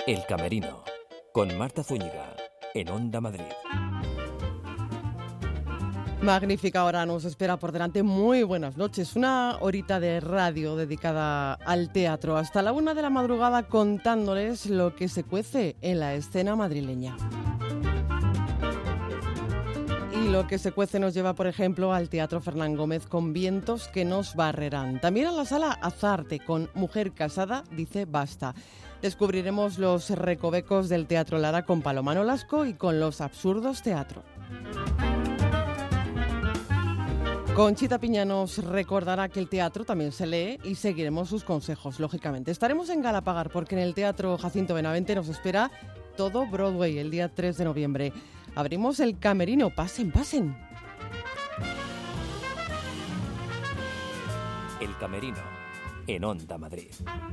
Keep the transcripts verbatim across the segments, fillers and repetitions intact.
El Camerino, con Marta Zúñiga, en Onda Madrid. Magnífica hora nos espera por delante. Muy buenas noches. Una horita de radio dedicada al teatro. Hasta la una de la madrugada contándoles lo que se cuece en la escena madrileña. Y lo que se cuece nos lleva, por ejemplo, al Teatro Fernán Gómez con Vientos que nos barrerán. También a la Sala Azarte con Mujer Casada dice basta. Descubriremos los recovecos del Teatro Lara con Paloma Nolasco y con Los Absurdos Teatro. Conchita Piña nos recordará que el teatro también se lee y seguiremos sus consejos, lógicamente. Estaremos en Galapagar porque en el Teatro Jacinto Benavente nos espera todo Broadway el día tres de noviembre. Abrimos el Camerino. Pasen, pasen. El Camerino, en Onda Madrid.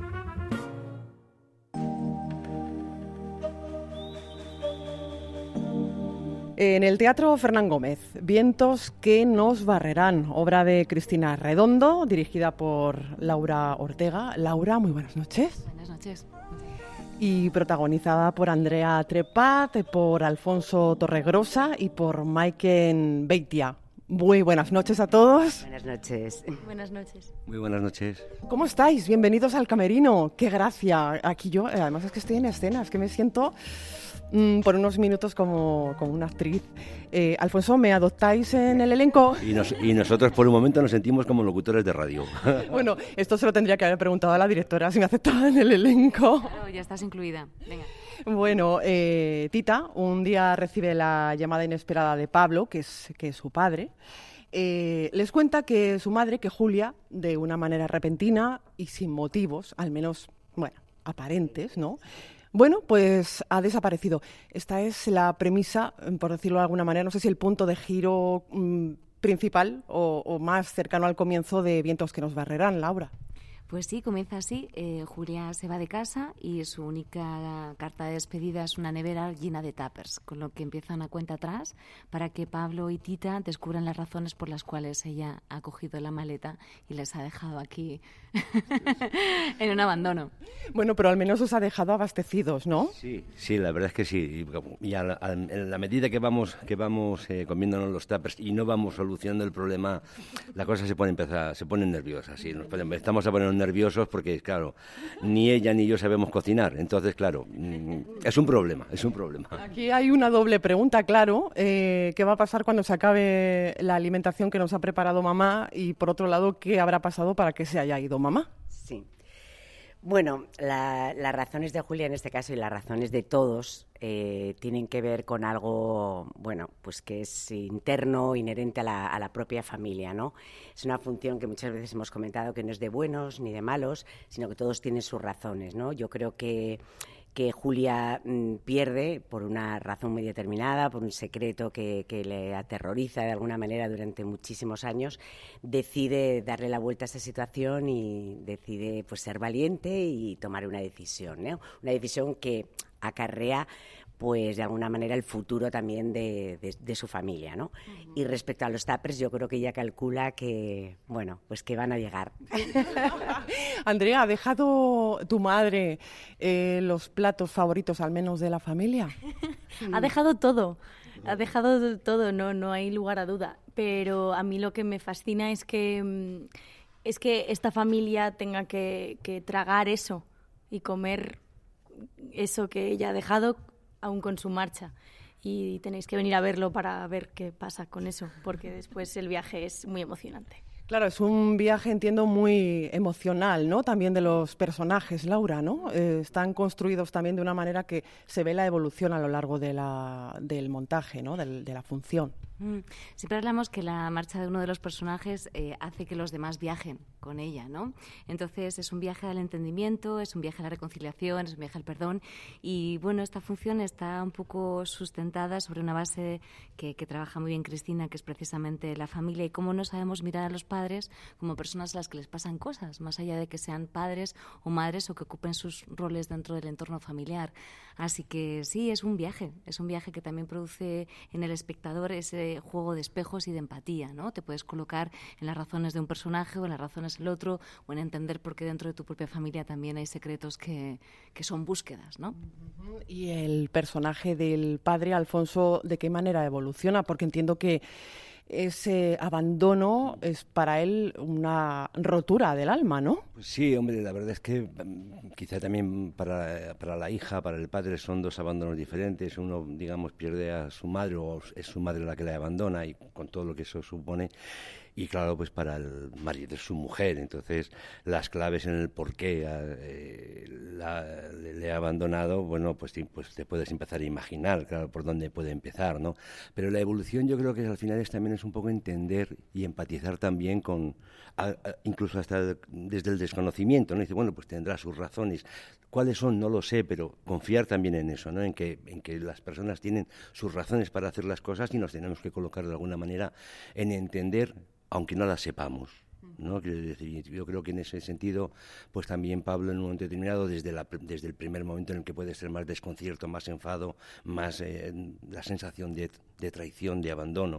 En el Teatro Fernán Gómez, Vientos que nos barrerán, obra de Cristina Redondo, dirigida por Laura Ortega. Laura, muy buenas noches. Buenas noches. Y protagonizada por Andrea Trepat, por Alfonso Torregrosa y por Maiken Beitia. Muy buenas noches a todos. Buenas noches. Buenas noches. Muy buenas noches. ¿Cómo estáis? Bienvenidos al Camerino. ¡Qué gracia! Aquí yo, además es que estoy en escena, es que me siento mm, por unos minutos como, como una actriz. Eh, Alfonso, ¿me adoptáis en el elenco? Y, nos, y nosotros por un momento nos sentimos como locutores de radio. Bueno, esto se lo tendría que haber preguntado a la directora si me aceptaba en el elenco. Claro, ya estás incluida. Venga. Bueno, eh, Tita un día recibe la llamada inesperada de Pablo, que es, que es su padre. Eh, les cuenta que su madre, que Julia, de una manera repentina y sin motivos, al menos, bueno, aparentes, ¿no? Bueno, pues ha desaparecido. Esta es la premisa, por decirlo de alguna manera, no sé si el punto de giro mmm, principal o, o más cercano al comienzo de Vientos que nos barrerán, Laura. Pues sí, comienza así. Eh, Julia se va de casa y su única carta de despedida es una nevera llena de tuppers, con lo que empiezan a cuenta atrás para que Pablo y Tita descubran las razones por las cuales ella ha cogido la maleta y les ha dejado aquí en un abandono. Bueno, pero al menos os ha dejado abastecidos, ¿no? Sí, sí, la verdad es que sí. Y a la, a, en la medida que vamos que vamos eh, comiéndonos los tuppers y no vamos solucionando el problema, la cosa se pone empezar, se pone nerviosa. Sí, nos podemos, estamos a poner nerviosos porque, claro, ni ella ni yo sabemos cocinar. Entonces, claro, es un problema, es un problema. Aquí hay una doble pregunta, claro. Eh, ¿Qué va a pasar cuando se acabe la alimentación que nos ha preparado mamá? Y, por otro lado, ¿qué habrá pasado para que se haya ido mamá? Sí. Bueno, la, las razones de Julia en este caso y las razones de todos eh, tienen que ver con algo, bueno, pues que es interno, inherente a la, a la propia familia, ¿no? Es una función que muchas veces hemos comentado que no es de buenos ni de malos, sino que todos tienen sus razones, ¿no? Yo creo que que Julia mmm, pierde por una razón muy determinada, por un secreto que, que le aterroriza de alguna manera durante muchísimos años, decide darle la vuelta a esa situación y decide pues ser valiente y tomar una decisión, ¿no? Una decisión que acarrea pues de alguna manera el futuro también de, de, de su familia, ¿no? Uh-huh. Y respecto a los tuppers, yo creo que ella calcula que, bueno, pues que van a llegar. Andrea, ¿ha dejado tu madre eh, los platos favoritos, al menos de la familia? Ha dejado todo, ha dejado todo, no, no hay lugar a duda. Pero a mí lo que me fascina es que, es que esta familia tenga que, que tragar eso y comer eso que ella ha dejado aún con su marcha, y tenéis que venir a verlo para ver qué pasa con eso, porque después el viaje es muy emocionante. Claro, es un viaje, entiendo, muy emocional, ¿no? También de los personajes, Laura, ¿no? Eh, están construidos también de una manera que se ve la evolución a lo largo de la, del montaje, ¿no? Del, de la función. Mm. Siempre hablamos que la marcha de uno de los personajes eh, hace que los demás viajen con ella, ¿no? Entonces es un viaje al entendimiento, es un viaje a la reconciliación, es un viaje al perdón, y bueno, esta función está un poco sustentada sobre una base que, que trabaja muy bien Cristina, que es precisamente la familia, y cómo no sabemos mirar a los padres como personas a las que les pasan cosas, más allá de que sean padres o madres o que ocupen sus roles dentro del entorno familiar. Así que sí, es un viaje, es un viaje que también produce en el espectador ese de juego de espejos y de empatía, ¿no? Te puedes colocar en las razones de un personaje o en las razones del otro, o en entender por qué dentro de tu propia familia también hay secretos que, que son búsquedas, ¿no? Y el personaje del padre, Alfonso, ¿de qué manera evoluciona? Porque entiendo que ese abandono es para él una rotura del alma, ¿no? Pues sí, hombre, la verdad es que quizá también para, para la hija, para el padre, son dos abandonos diferentes. Uno, digamos, pierde a su madre o es su madre la que le abandona, y con todo lo que eso supone. Y claro, pues para el marido es su mujer. Entonces, las claves en el por qué eh, la, le, le ha abandonado, bueno, pues, pues te puedes empezar a imaginar, claro, por dónde puede empezar, ¿no? Pero la evolución, yo creo que al final es también es un poco entender y empatizar también con, a, a, incluso hasta desde el desconocimiento, ¿no? Dice, bueno, pues tendrá sus razones. ¿Cuáles son? No lo sé, pero confiar también en eso, ¿no? En que, en que las personas tienen sus razones para hacer las cosas y nos tenemos que colocar de alguna manera en entender, aunque no las sepamos, ¿no? Quiero decir, yo creo que en ese sentido, pues también Pablo en un momento determinado, desde, la, desde el primer momento en el que puede ser más desconcierto, más enfado, más eh, la sensación de, de traición, de abandono,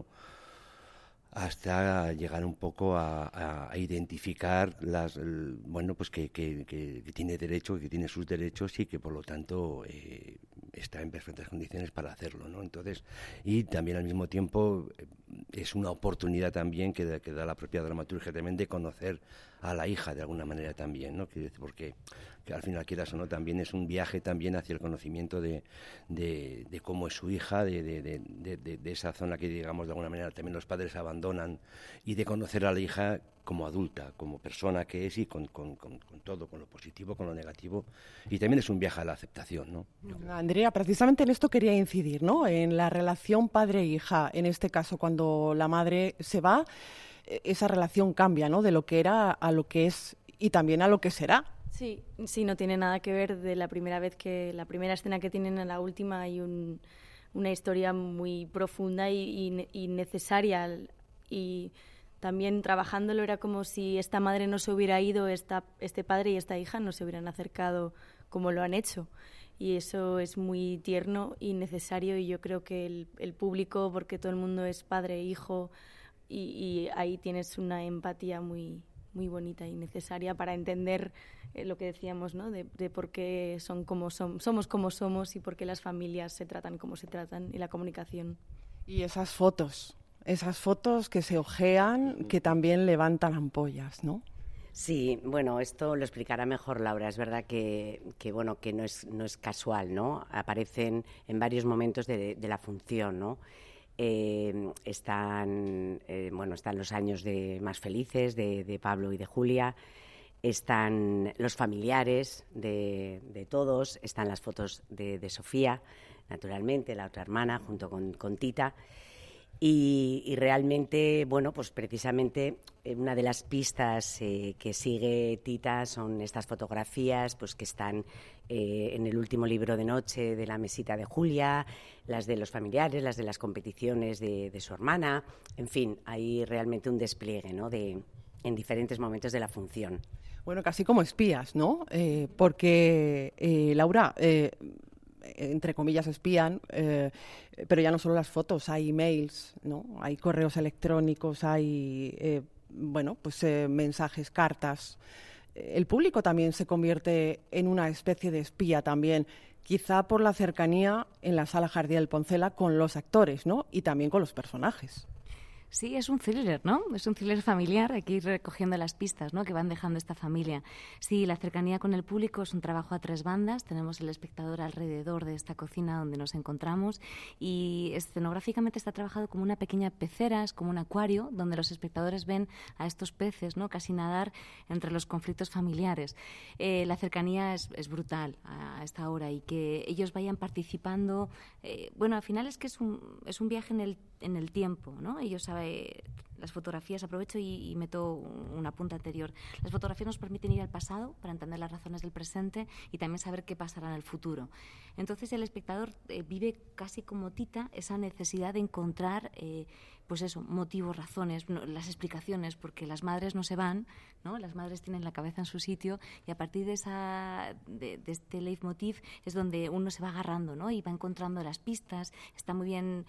hasta llegar un poco a, a, a identificar las, el, bueno, pues que, que, que, que tiene derecho, que tiene sus derechos y que por lo tanto eh, está en perfectas condiciones para hacerlo, ¿no? Entonces, y también al mismo tiempo eh, es una oportunidad también que, da, que da la propia dramaturgia también de conocer a la hija de alguna manera también, ¿no? Porque que al final, quieras o no, también es un viaje también hacia el conocimiento de, de, de cómo es su hija, de, de, de, de, de esa zona que, digamos, de alguna manera también los padres abandonan, y de conocer a la hija como adulta, como persona que es, y con, con, con, con todo, con lo positivo, con lo negativo, y también es un viaje a la aceptación, ¿no? Andrea, precisamente en esto quería incidir, ¿no? En la relación padre-hija, en este caso, cuando la madre se va, esa relación cambia, ¿no? De lo que era a lo que es y también a lo que será. Sí, sí, no tiene nada que ver de la primera vez que, la primera escena que tienen a la última. Hay un, una historia muy profunda y, y, y necesaria, y también trabajándolo era como si esta madre no se hubiera ido, esta, este padre y esta hija no se hubieran acercado como lo han hecho. Y eso es muy tierno y necesario, y yo creo que el, el público, porque todo el mundo es padre e hijo, y, y ahí tienes una empatía muy, muy bonita y necesaria para entender eh, lo que decíamos, ¿no? De, de por qué son como son, somos como somos y por qué las familias se tratan como se tratan, y la comunicación. Y esas fotos, esas fotos que se ojean, que también levantan ampollas, ¿no? Sí, bueno, esto lo explicará mejor Laura. Es verdad que, que bueno, que no es, no es casual, ¿no? Aparecen en varios momentos de, de la función, ¿no? Eh, están, eh, bueno, están los años de más felices de, de Pablo y de Julia, están los familiares de, de todos, están las fotos de, de Sofía, naturalmente, la otra hermana, junto con, con Tita. Y, y realmente, bueno, pues precisamente una de las pistas eh, que sigue Tita son estas fotografías, pues que están eh, en el último libro de noche de la mesita de Julia, las de los familiares, las de las competiciones de, de su hermana. En fin, hay realmente un despliegue, ¿no?, de, en diferentes momentos de la función. Bueno, casi como espías, ¿no? Eh, porque, eh, Laura, eh, entre comillas espían, eh, pero ya no solo las fotos, hay emails, ¿no? Hay correos electrónicos, hay, eh, bueno, pues eh, mensajes, cartas. El público también se convierte en una especie de espía también, quizá por la cercanía en la Sala Jardiel del Poncela con los actores, ¿no? Y también con los personajes. Sí, es un thriller, ¿no? Es un thriller familiar, hay que ir recogiendo las pistas, ¿no?, que van dejando esta familia. Sí, la cercanía con el público es un trabajo a tres bandas. Tenemos el espectador alrededor de esta cocina donde nos encontramos, y escenográficamente está trabajado como una pequeña pecera, es como un acuario donde los espectadores ven a estos peces, ¿no?, casi nadar entre los conflictos familiares. Eh, la cercanía es, es brutal a esta hora, y que ellos vayan participando. Eh, bueno, al final es que es un, es un viaje en el en el tiempo, ¿no? Ellos saben, las fotografías, aprovecho y, y meto una punta anterior. Las fotografías nos permiten ir al pasado para entender las razones del presente y también saber qué pasará en el futuro. Entonces el espectador eh, vive casi como Tita esa necesidad de encontrar, eh, pues eso, motivos, razones, no, las explicaciones, porque las madres no se van, ¿no? Las madres tienen la cabeza en su sitio, y a partir de esa de, de este leitmotiv es donde uno se va agarrando, ¿no? Y va encontrando las pistas. Está muy bien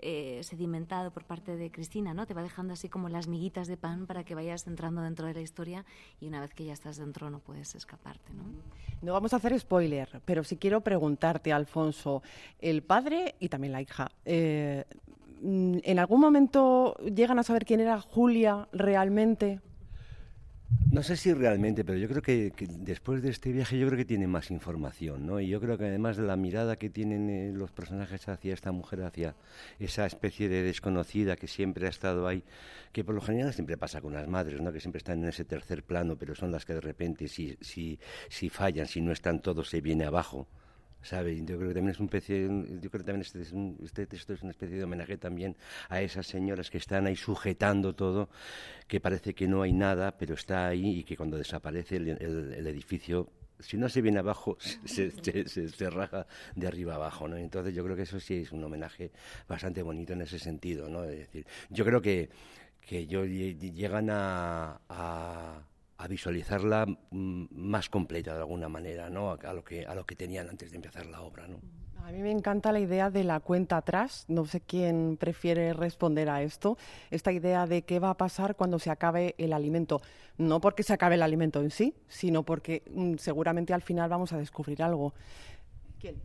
eh, sedimentado por parte de Cristina, ¿no? Te va dejando así como las miguitas de pan para que vayas entrando dentro de la historia y una vez que ya estás dentro no puedes escaparte, ¿no? No vamos a hacer spoiler, pero sí quiero preguntarte, Alfonso, el padre y también la hija, eh, ¿en algún momento llegan a saber quién era Julia realmente? No sé si realmente, pero yo creo que, que después de este viaje yo creo que tiene más información, ¿no? Y yo creo que además de la mirada que tienen eh, los personajes hacia esta mujer, hacia esa especie de desconocida que siempre ha estado ahí, que por lo general siempre pasa con las madres, ¿no? Que siempre están en ese tercer plano, pero son las que de repente si, si, si fallan, si no están todos, se viene abajo. ¿Sabe? Yo creo que también es un especie, yo creo que también este, es un, este texto es una especie de homenaje también a esas señoras que están ahí sujetando todo, que parece que no hay nada, pero está ahí y que cuando desaparece el, el, el edificio, si no se viene abajo, se, se, se, se raja de arriba abajo, ¿no? Entonces yo creo que eso sí es un homenaje bastante bonito en ese sentido, ¿no? Es decir, yo creo que, que yo, llegan a... a a visualizarla más completa de alguna manera, ¿no? A lo que a lo que tenían antes de empezar la obra, ¿no? A mí me encanta la idea de la cuenta atrás. No sé quién prefiere responder a esto. Esta idea de qué va a pasar cuando se acabe el alimento. No porque se acabe el alimento en sí, sino porque mm, seguramente al final vamos a descubrir algo. ¿Quién?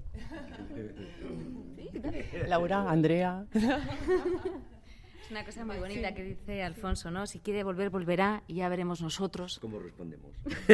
Laura, Andrea. Es una cosa muy bonita que dice Alfonso, ¿no? Si quiere volver, volverá y ya veremos nosotros. ¿Cómo respondemos?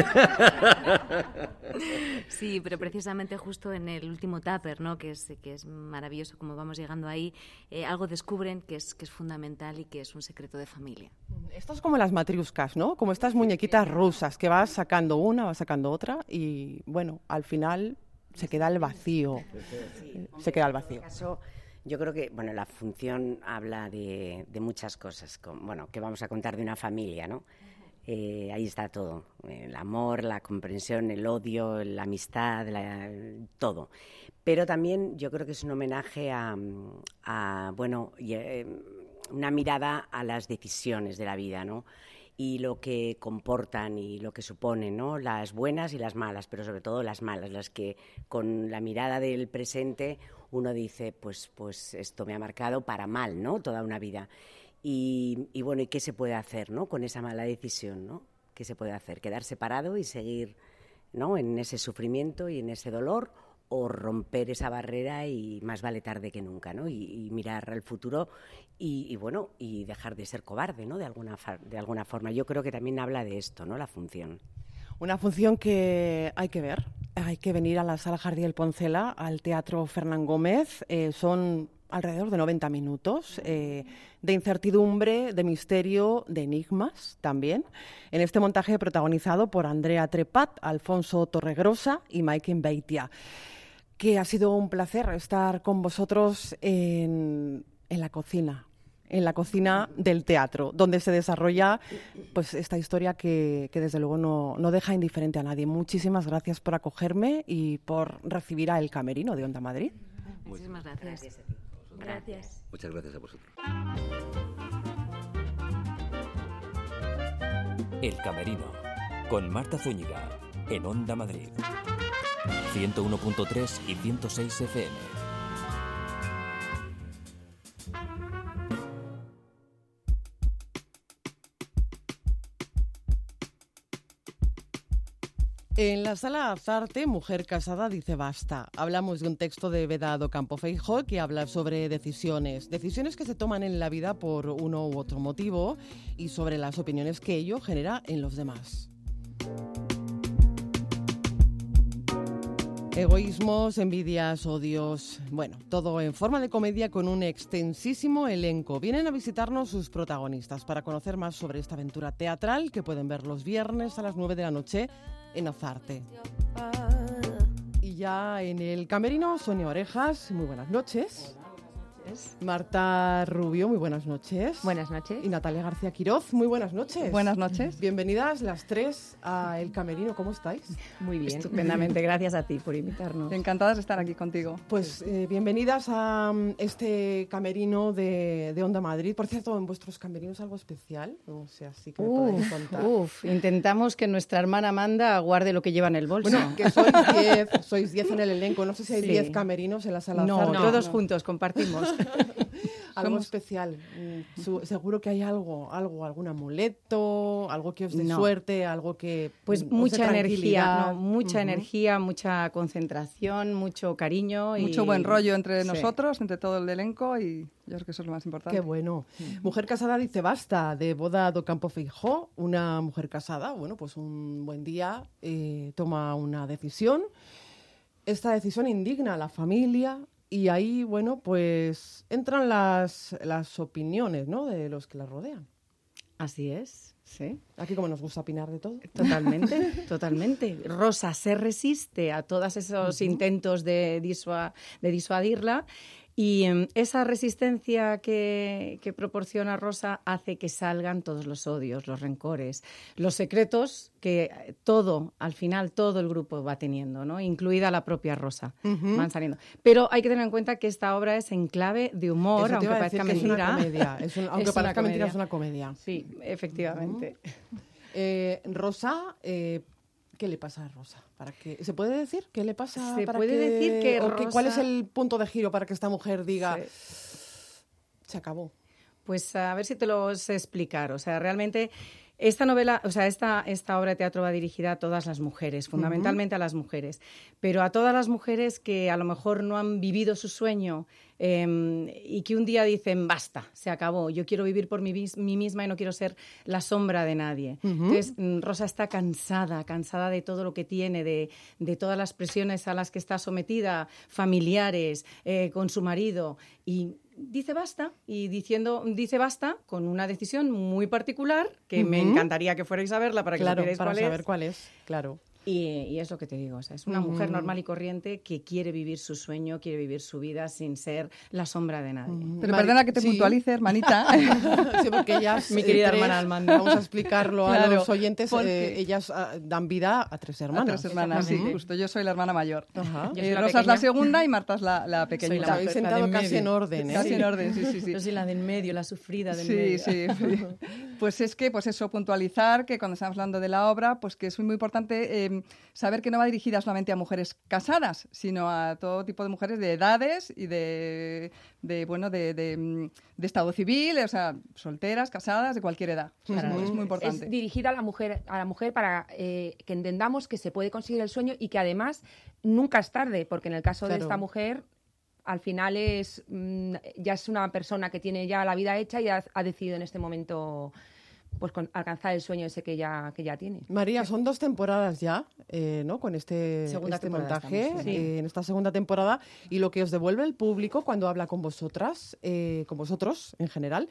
Sí, pero precisamente justo en el último tupper, ¿no? Que es, que es maravilloso como vamos llegando ahí, eh, algo descubren que es, que es fundamental y que es un secreto de familia. Esto es como las matriuscas, ¿no? Como estas muñequitas rusas que vas sacando una, vas sacando otra y, bueno, al final se queda el vacío. Sí, se queda el vacío. Yo creo que, bueno, la función habla de, de muchas cosas, con, bueno, que vamos a contar de una familia, ¿no? Eh, ahí está todo, el amor, la comprensión, el odio, la amistad, la, todo. Pero también yo creo que es un homenaje a, a bueno, una mirada a las decisiones de la vida, ¿no? Y lo que comportan y lo que suponen, ¿no? Las buenas y las malas, pero sobre todo las malas, las que con la mirada del presente uno dice, pues, pues esto me ha marcado para mal, ¿no? Toda una vida. Y, y bueno, ¿y qué se puede hacer, ¿no? Con esa mala decisión, ¿no? ¿Qué se puede hacer? ¿Quedarse parado y seguir, ¿no? En ese sufrimiento y en ese dolor, o romper esa barrera y más vale tarde que nunca, ¿no? Y, y mirar al futuro y, y bueno, y dejar de ser cobarde, ¿no? De alguna, de alguna forma. Yo creo que también habla de esto, ¿no? La función. Una función que hay que ver. Hay que venir a la Sala Jardí del Poncela, al Teatro Fernán Gómez. Eh, son alrededor de noventa minutos eh, de incertidumbre, de misterio, de enigmas también. En este montaje protagonizado por Andrea Trepat, Alfonso Torregrosa y Maiken Beitia. Que ha sido un placer estar con vosotros en, en la cocina. En la cocina del teatro, donde se desarrolla pues esta historia que, que desde luego no, no deja indiferente a nadie. Muchísimas gracias por acogerme y por recibir a El Camerino de Onda Madrid. Muchísimas gracias. Gracias. Gracias. Muchas gracias a vosotros. El Camerino, con Marta Zúñiga, en Onda Madrid. ciento uno punto tres y ciento seis F M. En la sala Azarte, Mujer casada dice basta. Hablamos de un texto de Vedado Campo Feijóo que habla sobre decisiones, decisiones que se toman en la vida por uno u otro motivo y sobre las opiniones que ello genera en los demás. Egoísmos, envidias, odios, bueno, todo en forma de comedia con un extensísimo elenco. Vienen a visitarnos sus protagonistas para conocer más sobre esta aventura teatral que pueden ver los viernes a las nueve de la noche en Azarte. Y ya en el camerino, Sonia Orejas, muy buenas noches. Marta Rubio, muy buenas noches. Buenas noches. Y Natalia García Quiroz, muy buenas noches. Buenas noches. Bienvenidas las tres a El Camerino, ¿cómo estáis? Muy bien, estupendamente, gracias a ti por invitarnos. Encantadas de estar aquí contigo. Pues eh, bienvenidas a um, este camerino de, de Onda Madrid. Por cierto, en vuestros camerinos algo especial, no sé, así que me podéis contar. Uf, intentamos que nuestra hermana Amanda guarde lo que lleva en el bolso. Bueno, que sois diez, sois diez en el elenco, no sé si hay diez sí. camerinos en la sala No, Azarte. no, todos no. juntos, compartimos. Algo Somos... especial. Su, seguro que hay algo, algo, algún amuleto, algo que os dé no. suerte, algo que Pues os mucha dé energía, no, mucha uh-huh. energía, mucha concentración, mucho cariño. Mucho y... buen rollo entre sí. nosotros, entre todo el elenco, y yo creo que eso es lo más importante. Qué bueno. Uh-huh. Mujer casada dice basta, de Boda do Campo Feijó. Una mujer casada, bueno, pues un buen día eh, toma una decisión. Esta decisión indigna a la familia y ahí, bueno, pues entran las, las opiniones, ¿no?, de los que la rodean. Así es, sí. Aquí como nos gusta opinar de todo. Totalmente, totalmente. Rosa se resiste a todos esos uh-huh. intentos de, disua- de disuadirla. Y um, esa resistencia que, que proporciona Rosa hace que salgan todos los odios, los rencores, los secretos que todo, al final, todo el grupo va teniendo, ¿no? Incluida la propia Rosa, uh-huh. van saliendo. Pero hay que tener en cuenta que esta obra es en clave de humor, Eso aunque parezca que mentira. Es una comedia. Es un, aunque es parezca una mentira, es una comedia. Sí, efectivamente. Uh-huh. eh, Rosa... Eh, ¿Qué le pasa a Rosa? ¿Para que, ¿Se puede decir qué le pasa? Se para puede que, decir que o Rosa... que, ¿Cuál es el punto de giro para que esta mujer diga sí. se acabó? Pues a ver si te lo sé explicar. O sea, realmente esta novela, o sea, esta, esta obra de teatro va dirigida a todas las mujeres, fundamentalmente uh-huh. a las mujeres, pero a todas las mujeres que a lo mejor no han vivido su sueño eh, y que un día dicen, basta, se acabó, yo quiero vivir por mí, mí misma y no quiero ser la sombra de nadie. Uh-huh. Entonces, Rosa está cansada, cansada de todo lo que tiene, de, de todas las presiones a las que está sometida, familiares, eh, con su marido, y dice basta, y diciendo dice basta con una decisión muy particular que uh-huh. me encantaría que fuerais a verla para que claro, supierais para cuál saber es. cuál es, claro. Y, y es lo que te digo, o sea, es una uh-huh. mujer normal y corriente que quiere vivir su sueño, quiere vivir su vida sin ser la sombra de nadie. Uh-huh. Pero Mari- perdona que te sí. puntualice, hermanita. Sí, porque ellas, mi querida eh, tres, hermana Almando. Vamos a explicarlo claro, a los oyentes, porque... eh, ellas uh, dan vida a tres hermanas. A tres hermanas, sí, justo. Yo soy la hermana mayor. Ajá. Eh, Rosa es la segunda y Marta es la, la pequeñita. Os habéis sentado casi en orden, ¿eh? Casi en orden, sí, sí, sí. Yo soy la del medio, la sufrida del sí, medio. Sí, sí. Pues es que, pues eso, puntualizar que cuando estamos hablando de la obra, pues que es muy importante eh, saber que no va dirigida solamente a mujeres casadas, sino a todo tipo de mujeres de edades y de, de bueno, de, de, de estado civil, o sea, solteras, casadas, de cualquier edad. Claro, uh-huh. Es muy importante. Es dirigida a la mujer, a la mujer para eh, que entendamos que se puede conseguir el sueño y que además nunca es tarde, porque en el caso claro. de esta mujer al final es mmm, ya es una persona que tiene ya la vida hecha y ha, ha decidido en este momento pues con, alcanzar el sueño ese que ya, que ya tiene. María, son dos temporadas ya, eh, ¿no? Con este, este montaje, estamos, sí. eh, en esta segunda temporada, y lo que os devuelve el público cuando habla con vosotras, eh, con vosotros en general,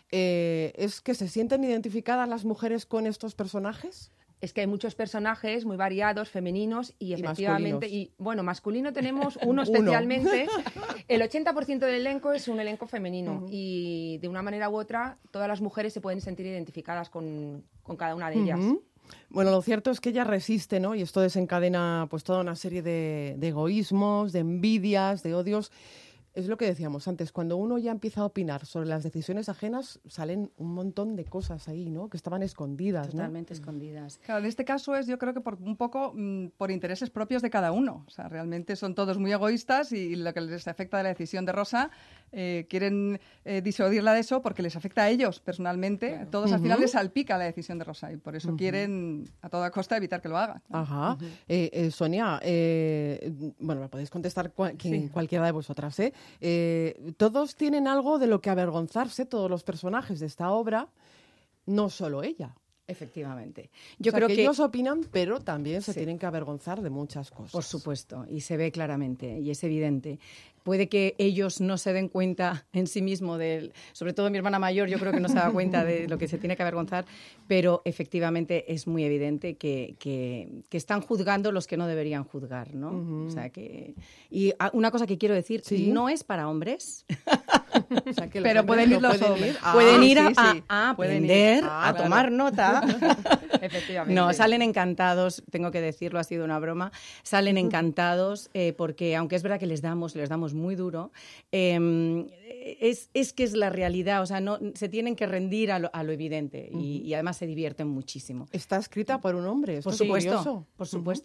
eh, es que se sienten identificadas las mujeres con estos personajes. Es que hay muchos personajes muy variados, femeninos y, y efectivamente, y bueno, masculino tenemos uno especialmente. El ochenta por ciento del elenco es un elenco femenino uh-huh. y de una manera u otra todas las mujeres se pueden sentir identificadas con, con cada una de ellas. Uh-huh. Bueno, lo cierto es que ella resiste, ¿no? Y esto desencadena pues toda una serie de, de egoísmos, de envidias, de odios. Es lo que decíamos antes, cuando uno ya empieza a opinar sobre las decisiones ajenas, salen un montón de cosas ahí, ¿no? Que estaban escondidas, Totalmente ¿no? escondidas. Claro, en este caso es, yo creo que por un poco mmm, por intereses propios de cada uno. O sea, realmente son todos muy egoístas y lo que les afecta de la decisión de Rosa, eh, quieren eh, disuadirla de eso porque les afecta a ellos personalmente. Claro. Todos uh-huh. al final les salpica la decisión de Rosa y por eso uh-huh. quieren a toda costa evitar que lo haga. Ajá. Uh-huh. Eh, eh, Sonia, eh, bueno, me podéis contestar cual, quien, sí. cualquiera de vosotras, ¿eh? Eh, todos tienen algo de lo que avergonzarse, todos los personajes de esta obra, no solo ella. Efectivamente. Yo o sea, creo que, que ellos opinan, pero también se sí. tienen que avergonzar de muchas cosas. Por supuesto, y se ve claramente, y es evidente. Puede que ellos no se den cuenta en sí mismos, del, sobre todo mi hermana mayor, yo creo que no se da cuenta de lo que se tiene que avergonzar, pero efectivamente es muy evidente que, que, que están juzgando los que no deberían juzgar, ¿no? Uh-huh. O sea que, y una cosa que quiero decir, ¿sí? No es para hombres. O sea, que pero pueden ir los pueden hombres. Ir. Ah, pueden ir a, sí, sí. a, a aprender, ah, a claro. tomar nota. Efectivamente. No, salen encantados, tengo que decirlo, ha sido una broma. Salen encantados eh, porque, aunque es verdad que les damos, les damos muy duro, eh, es, es que es la realidad, o sea, no se tienen que rendir a lo, a lo evidente y, y además se divierten muchísimo. Está escrita por un hombre, esto por es supuesto, curioso. por supuesto.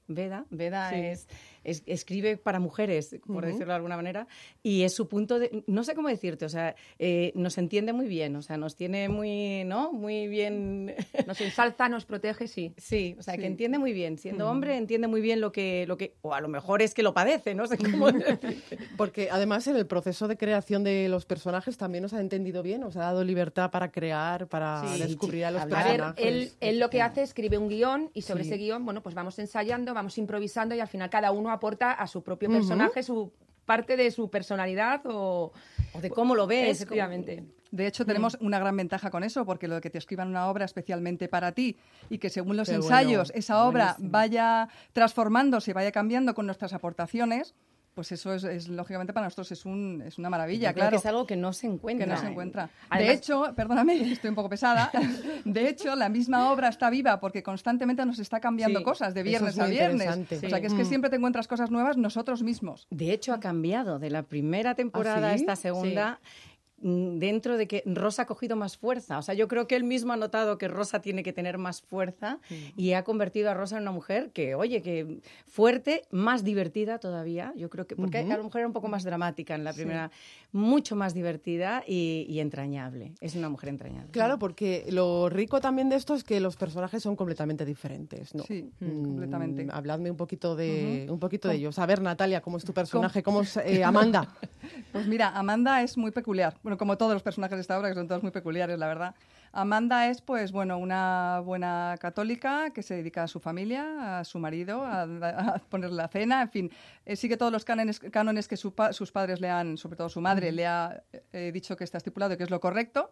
Veda. Veda Sí. es, es- escribe para mujeres, por Ujú. decirlo de alguna manera, y es su punto de... No sé cómo decirte, o sea, eh, nos entiende muy bien, o sea, nos tiene muy, ¿no? Muy bien... Nos ensalza, nos protege, sí. Sí, o sea, Sí. que entiende muy bien. Siendo hombre, entiende muy bien lo que, lo que... O a lo mejor es que lo padece, no sé cómo decirte. Porque además en el proceso de creación de los personajes también os ha entendido bien, os ha dado libertad para crear, para Sí, descubrir a los A ver, personajes. él, él lo que hace es escribe un guión y sobre Sí. ese guión, bueno, pues vamos ensayando, vamos improvisando y al final cada uno aporta a su propio personaje, su parte de su personalidad o... O de cómo lo ves. Efectivamente. De hecho, tenemos una gran ventaja con eso, porque lo de que te escriban una obra especialmente para ti y que según los Qué ensayos bueno, esa obra buenísimo. vaya transformándose, vaya cambiando con nuestras aportaciones, pues eso es, es, lógicamente para nosotros es, un, es una maravilla, Yo creo claro. que es algo que no se encuentra. Que no se encuentra. Además- de hecho, perdóname, estoy un poco pesada. De hecho, la misma obra está viva porque constantemente nos está cambiando Sí, cosas de eso viernes es muy a viernes. interesante. O sea, que es que Mm. siempre te encuentras cosas nuevas nosotros mismos. De hecho, ha cambiado de la primera temporada a ¿sí? esta segunda. mm, Dentro de que Rosa ha cogido más fuerza. O sea, yo creo que él mismo ha notado que Rosa tiene que tener más fuerza y ha convertido a Rosa en una mujer que, oye, que fuerte, más divertida todavía. Yo creo que, porque Ujú. a lo mejor era un poco más dramática en la primera, mucho más divertida y, y entrañable. Es una mujer entrañable. Claro, porque lo rico también de esto es que los personajes son completamente diferentes, ¿no? Sí, Mm, completamente. Habladme un poquito de un poquito de ellos. A ver, Natalia, ¿cómo es tu personaje? ¿Cómo es eh, Amanda? Pues mira, Amanda es muy peculiar. Bueno, como todos los personajes de esta obra, que son todos muy peculiares, la verdad. Amanda es, pues, bueno, una buena católica que se dedica a su familia, a su marido, a, a ponerle la cena, en fin. Eh, sigue todos los cánones, cánones que su pa- sus padres le han, sobre todo su madre, le ha eh, dicho que está estipulado y que es lo correcto.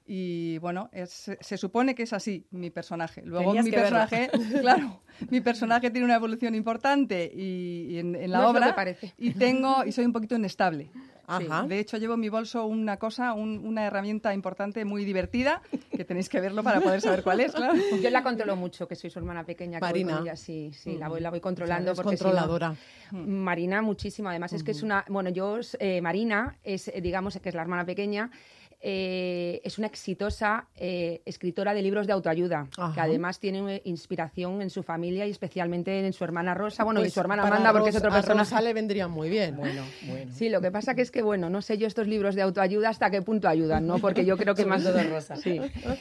Y bueno, es- se supone que es así mi personaje. Luego Tenías mi que verla. personaje, claro, mi personaje tiene una evolución importante y, y en, en la No es lo obra que parece. y tengo y soy un poquito inestable. Ajá. De hecho, llevo en mi bolso una cosa, un- una herramienta importante, muy divertida, que tenéis que verlo para poder saber cuál es, claro. Yo la controlo mucho, que soy su hermana pequeña. que voy con Marina. ella, sí, sí, la voy, la voy controlando. Eres porque si no- controladora. Marina, muchísimo. Además, es que es una. Bueno, yo, eh, Marina, es, eh, digamos que es la hermana pequeña. eh, es una exitosa eh, escritora de libros de autoayuda, Ajá. que además tiene eh, inspiración en su familia y especialmente en su hermana Rosa, bueno, y Pues su hermana para Amanda, porque Ros- es otro a personaje. Rosa le vendría muy bien. Bueno, bueno. Sí, lo que pasa que es que, bueno, no sé yo estos libros de autoayuda hasta qué punto ayudan, ¿no? Porque yo creo que más todo Rosa. Sí.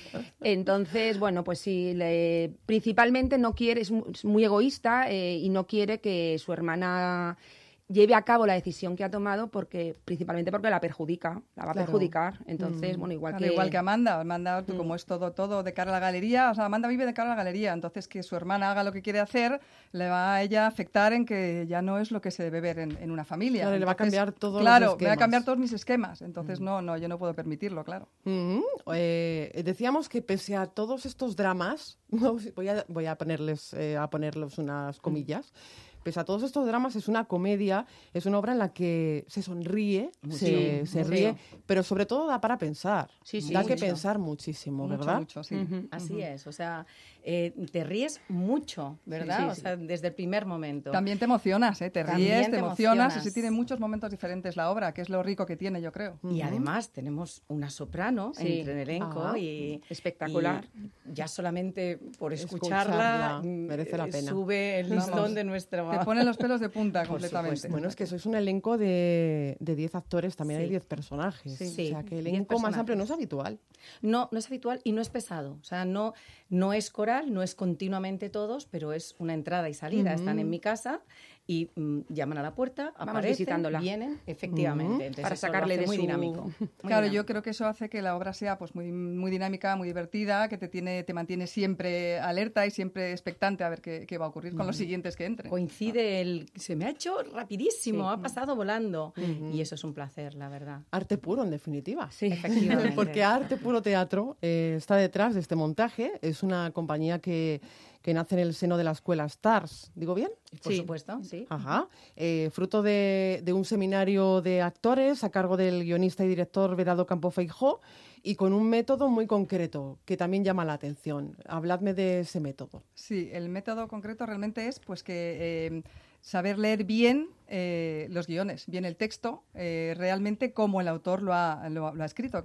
Entonces, bueno, pues sí, le- principalmente no quiere, es mu- es muy egoísta eh, y no quiere que su hermana lleve a cabo la decisión que ha tomado porque principalmente porque la perjudica, la va a Claro. perjudicar. Entonces, bueno, igual Claro, que igual que Amanda. Amanda, tú, como es todo, todo de cara a la galería, o sea, Amanda vive de cara a la galería, entonces que su hermana haga lo que quiere hacer, le va a ella afectar en que ya no es lo que se debe ver en, en una familia. Claro, le va a Entonces, cambiar todos los Claro, me va a esquemas. cambiar todos mis esquemas, entonces no, no, yo no puedo permitirlo, claro. Ujú. Eh, decíamos que pese a todos estos dramas, no, voy a, voy a ponerles eh, a ponerles unas comillas. Pese a todos estos dramas, es una comedia, es una obra en la que se sonríe, se, Sí, se mucho. ríe, pero sobre todo da para pensar. Sí, sí, da que mucho. pensar muchísimo, Mucho, ¿verdad? mucho, sí. Ujú. Así es, o sea, eh, te ríes mucho, ¿verdad? Sí, sí, o sea, desde el primer momento. También te emocionas, ¿eh? Te También ríes, te te emocionas, emocionas. y sí tiene muchos momentos diferentes la obra, que es lo rico que tiene, yo creo. Y además tenemos una soprano Sí. entre el elenco Ah, y espectacular. y ya solamente por Escucharla escucharla, mm, merece la eh, pena. sube el Vamos, listón de nuestro. Te ponen los pelos de punta Por completamente. supuesto. Bueno, es que sois un elenco de de diez actores, también hay Sí. diez personajes. Sí. O sea, que el diez elenco más personajes. amplio no es habitual. No, no es habitual y no es pesado. O sea, no, no es coral, no es continuamente todos, pero es una entrada y salida. Están en mi casa y mm, llaman a la puerta, Vamos aparecen, visitándola. vienen, efectivamente. Entonces, Para eso lo sacarle hace de muy su- dinámico. Muy Claro, yo dinámico. creo que eso hace que la obra sea pues muy, muy dinámica, muy divertida, que te tiene, te mantiene siempre alerta y siempre expectante a ver qué, qué va a ocurrir con los siguientes que entren. Coincide el... Se me ha hecho rapidísimo, Sí. ha pasado volando. Y eso es un placer, la verdad. Arte puro, en definitiva. Sí, Efectivamente. Porque Arte Puro Teatro eh, está detrás de este montaje. Es una compañía que, que nace en el seno de la escuela Stars. ¿Digo bien? Por Sí. supuesto, sí. Ajá. Eh, fruto de, de un seminario de actores a cargo del guionista y director Vedado Campo Feijó y con un método muy concreto que también llama la atención. Habladme de ese método. Sí, el método concreto realmente es pues que eh, saber leer bien eh, los guiones, bien el texto, eh, realmente como el autor lo ha, lo, ha- lo ha escrito, claro.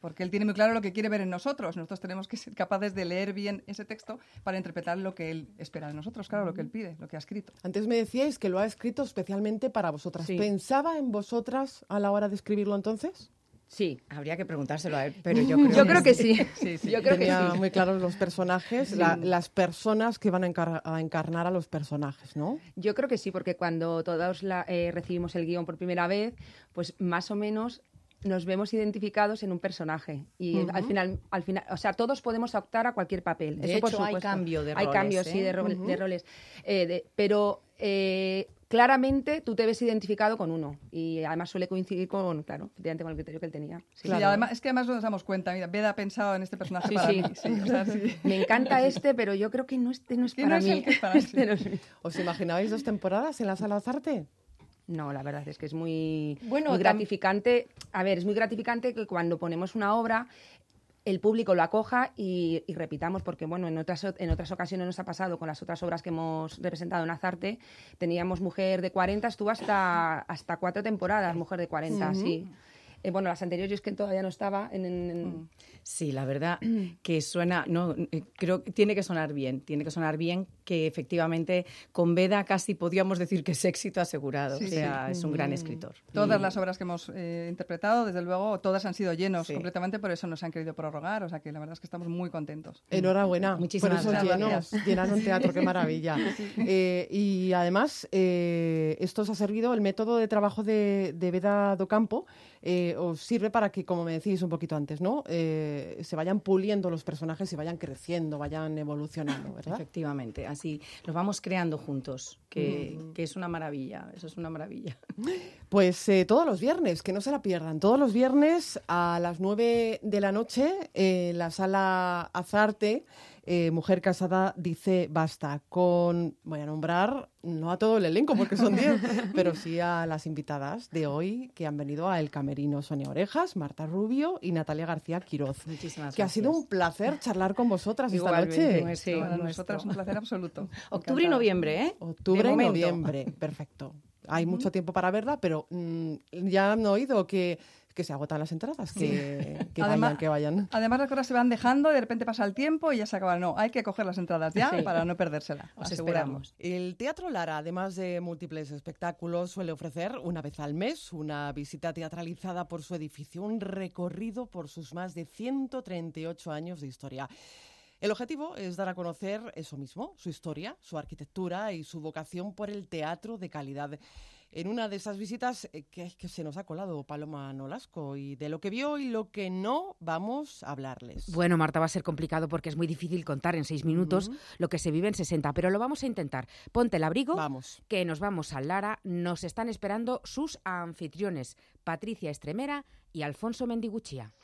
porque él tiene muy claro lo que quiere ver en nosotros. Nosotros tenemos que ser capaces de leer bien ese texto para interpretar lo que él espera de nosotros, claro, lo que él pide, lo que ha escrito. Antes me decíais que lo ha escrito especialmente para vosotras. Sí. ¿Pensaba en vosotras a la hora de escribirlo entonces? Sí, habría que preguntárselo a él, pero yo creo, yo creo que sí. sí. Sí, sí. Yo creo Tenía que sí. muy claros los personajes, Sí. la- las personas que van a, encar- a encarnar a los personajes, ¿no? Yo creo que sí, porque cuando todos la- eh, recibimos el guión por primera vez, pues más o menos nos vemos identificados en un personaje. Y Ujú. al final, al final, o sea, todos podemos optar a cualquier papel. De Eso por hecho, hay supuesto. cambio de Hay roles, cambios, ¿eh? sí, de, ro- Ujú. de roles. Eh, de- pero eh, claramente tú te ves identificado con uno. Y además suele coincidir con, claro, efectivamente con el criterio que él tenía. Sí. Sí, además, es que además nos damos cuenta, mira, Beda ha pensado en este personaje Sí, para sí. mí. Sí, o sea, sí. Me encanta este, pero yo creo que no, este no es Que para no es mí. el que es para Este sí. no es mío. ¿Os imaginabais dos temporadas en la Sala Azarte? No, la verdad es que es muy, Bueno, muy tam- gratificante. A ver, es muy gratificante que cuando ponemos una obra el público lo acoja y, y repitamos, porque bueno, en otras, en otras ocasiones nos ha pasado con las otras obras que hemos representado en Azarte. Teníamos Mujer de cuarenta, estuvo hasta, hasta cuatro temporadas, Mujer de cuarenta, Ujú. sí. Eh, bueno, las anteriores yo es que todavía no estaba en... en- en- Sí, la verdad que suena, no, eh, creo que tiene que sonar bien, tiene que sonar bien, que efectivamente con Beda casi podríamos decir que es éxito asegurado, Sí, o sea, sí. es un gran escritor. Todas Y- las obras que hemos eh, interpretado, desde luego, todas han sido llenos Sí. completamente, por eso nos han querido prorrogar, o sea que la verdad es que estamos muy contentos. Enhorabuena Muchísimas por esos gracias. llenos, llenar un teatro, qué maravilla. Eh, y además, eh, esto os ha servido, el método de trabajo de, de Beda do Campo, eh, os sirve para que, como me decís un poquito antes, ¿no? Eh, se vayan puliendo los personajes y vayan creciendo, vayan evolucionando, ¿verdad? Efectivamente, así los vamos creando juntos, que, que es una maravilla, eso es una maravilla. Pues eh, todos los viernes, que no se la pierdan, todos los viernes a las nueve de la noche en la Sala Azarte, eh, Mujer Casada dice basta, con, voy a nombrar, no a todo el elenco porque son diez, pero sí a las invitadas de hoy que han venido a El Camerino: Sonia Orejas, Marta Rubio y Natalia García Quiroz. Muchísimas Que ha gracias. sido un placer charlar con vosotras esta Igualmente. noche. Sí, Para nuestro. nosotras un placer absoluto. Octubre y Encantada. noviembre, ¿eh? Octubre De y momento. noviembre, perfecto. Hay mucho tiempo para verla, pero mm, ya han oído que, que se agotan las entradas, que, que Además- vayan, que vayan. Además, las cosas se van dejando y de repente pasa el tiempo y ya se acaba. No, hay que coger las entradas ya Sí. para no perdérsela. Os asegurarlo. esperamos. El Teatro Lara, además de múltiples espectáculos, suele ofrecer una vez al mes una visita teatralizada por su edificio, un recorrido por sus más de ciento treinta y ocho años de historia. El objetivo es dar a conocer eso mismo, su historia, su arquitectura y su vocación por el teatro de calidad. En una de esas visitas eh, que, que se nos ha colado Paloma Nolasco, y de lo que vio y lo que no vamos a hablarles. Bueno, Marta, va a ser complicado porque es muy difícil contar en seis minutos Ujú. lo que se vive en sesenta, pero lo vamos a intentar. Ponte el abrigo, Vamos. que nos vamos al Lara. Nos están esperando sus anfitriones, Patricia Estremera y Alfonso Mendiguchía.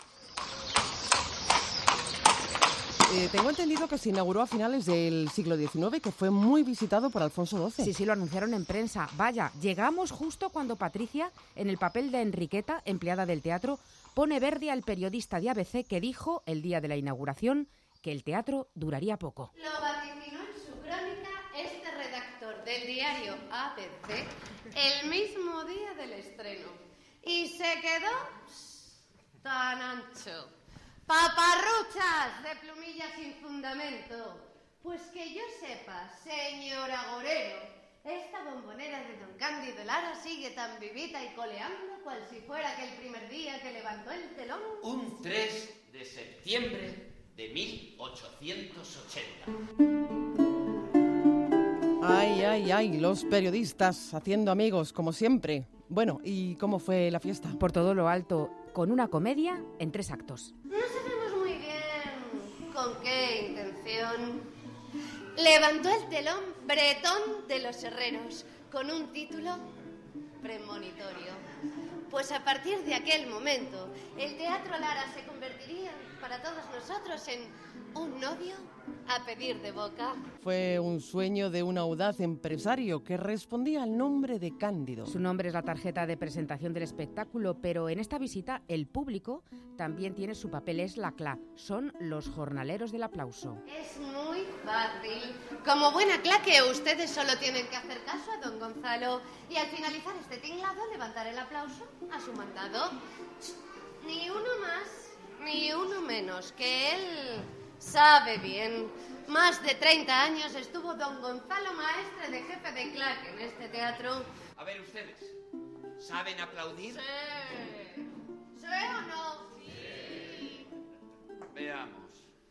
Eh, tengo entendido que se inauguró a finales del siglo diecinueve, que fue muy visitado por Alfonso doce. Sí, sí, lo anunciaron en prensa. Vaya, llegamos justo cuando Patricia, en el papel de Enriqueta, empleada del teatro, pone verde al periodista de A B C que dijo, el día de la inauguración, que el teatro duraría poco. Lo vaticinó en su crónica este redactor del diario A B C el mismo día del estreno. Y se quedó pss, tan ancho. Paparruchas de plumillas sin fundamento. Pues que yo sepa, señor Agorero, esta bombonera de don Cándido Lara sigue tan vivita y coleando cual si fuera aquel primer día que levantó el telón. Un tres de septiembre de mil ochocientos ochenta. Ay, ay, ay, los periodistas haciendo amigos, como siempre. Bueno, ¿y cómo fue la fiesta? Por todo lo alto, con una comedia en tres actos. No sabemos muy bien con qué intención. Levantó el telón Bretón de los Herreros con un título premonitorio. Pues a partir de aquel momento, el Teatro Lara se convertiría para todos nosotros en un novio a pedir de boca. Fue un sueño de un audaz empresario que respondía al nombre de Cándido. Su nombre es la tarjeta de presentación del espectáculo, pero en esta visita el público también tiene su papel, es la C L A, son los jornaleros del aplauso. Es muy fácil. Como buena claque, ustedes solo tienen que hacer caso a don Gonzalo y al finalizar este tinglado levantar el aplauso a su mandado. Ni uno más ni uno menos, que él sabe bien. Más de treinta años estuvo don Gonzalo Maestre de jefe de claque en este teatro. A ver ustedes, ¿saben aplaudir? Sí. ¿Sí o no? Sí. Veamos.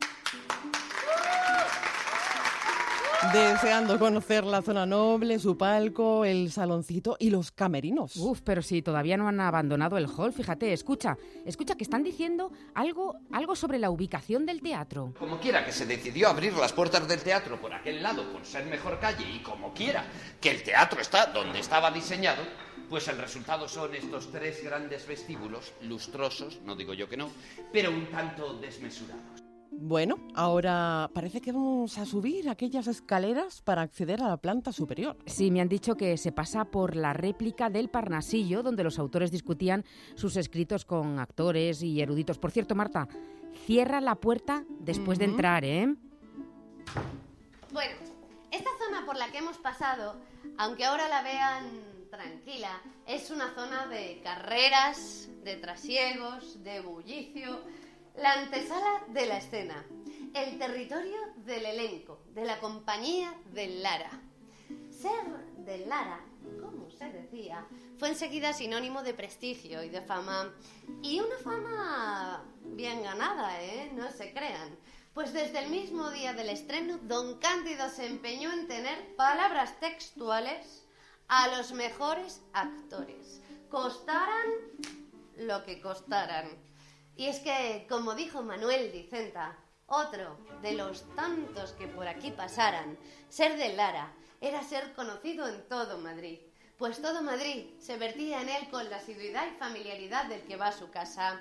Deseando conocer la zona noble, su palco, el saloncito y los camerinos. Uf, pero si todavía no han abandonado el hall, fíjate, escucha, escucha que están diciendo algo, algo sobre la ubicación del teatro. Como quiera que se decidió abrir las puertas del teatro por aquel lado por ser mejor calle y como quiera que el teatro está donde estaba diseñado, pues el resultado son estos tres grandes vestíbulos, lustrosos, no digo yo que no, pero un tanto desmesurados. Bueno, ahora parece que vamos a subir aquellas escaleras para acceder a la planta superior. Sí, me han dicho que se pasa por la réplica del Parnasillo, donde los autores discutían sus escritos con actores y eruditos. Por cierto, Marta, cierra la puerta después uh-huh. de entrar, ¿eh? Bueno, esta zona por la que hemos pasado, aunque ahora la vean tranquila, es una zona de carreras, de trasiegos, de bullicio, la antesala de la escena, el territorio del elenco, de la compañía del Lara. Ser del Lara, como se decía, fue enseguida sinónimo de prestigio y de fama. Y una fama bien ganada, ¿eh? No se crean. Pues desde el mismo día del estreno, don Cándido se empeñó en tener palabras textuales a los mejores actores, costaran lo que costaran. Y es que, como dijo Manuel Dicenta, otro de los tantos que por aquí pasaran, ser de Lara era ser conocido en todo Madrid, pues todo Madrid se vertía en él con la asiduidad y familiaridad del que va a su casa.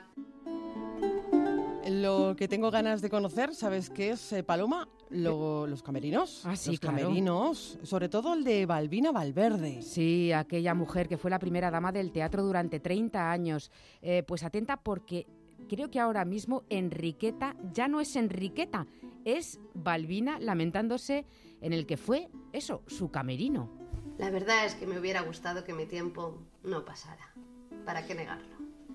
Lo que tengo ganas de conocer, ¿sabes qué es, eh, Paloma? Lo, los camerinos. Ah, sí, los claro. camerinos, sobre todo el de Balbina Valverde. Sí, aquella mujer que fue la primera dama del teatro durante treinta años. Eh, pues atenta porque creo que ahora mismo Enriqueta ya no es Enriqueta, es Balbina lamentándose en el que fue, eso, su camerino. La verdad es que me hubiera gustado que mi tiempo no pasara. ¿Para qué negarlo?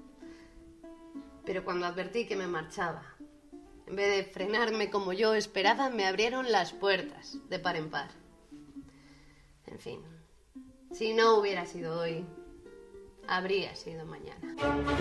Pero cuando advertí que me marchaba, en vez de frenarme como yo esperaba, me abrieron las puertas de par en par. En fin, si no hubiera sido hoy, habría sido mañana.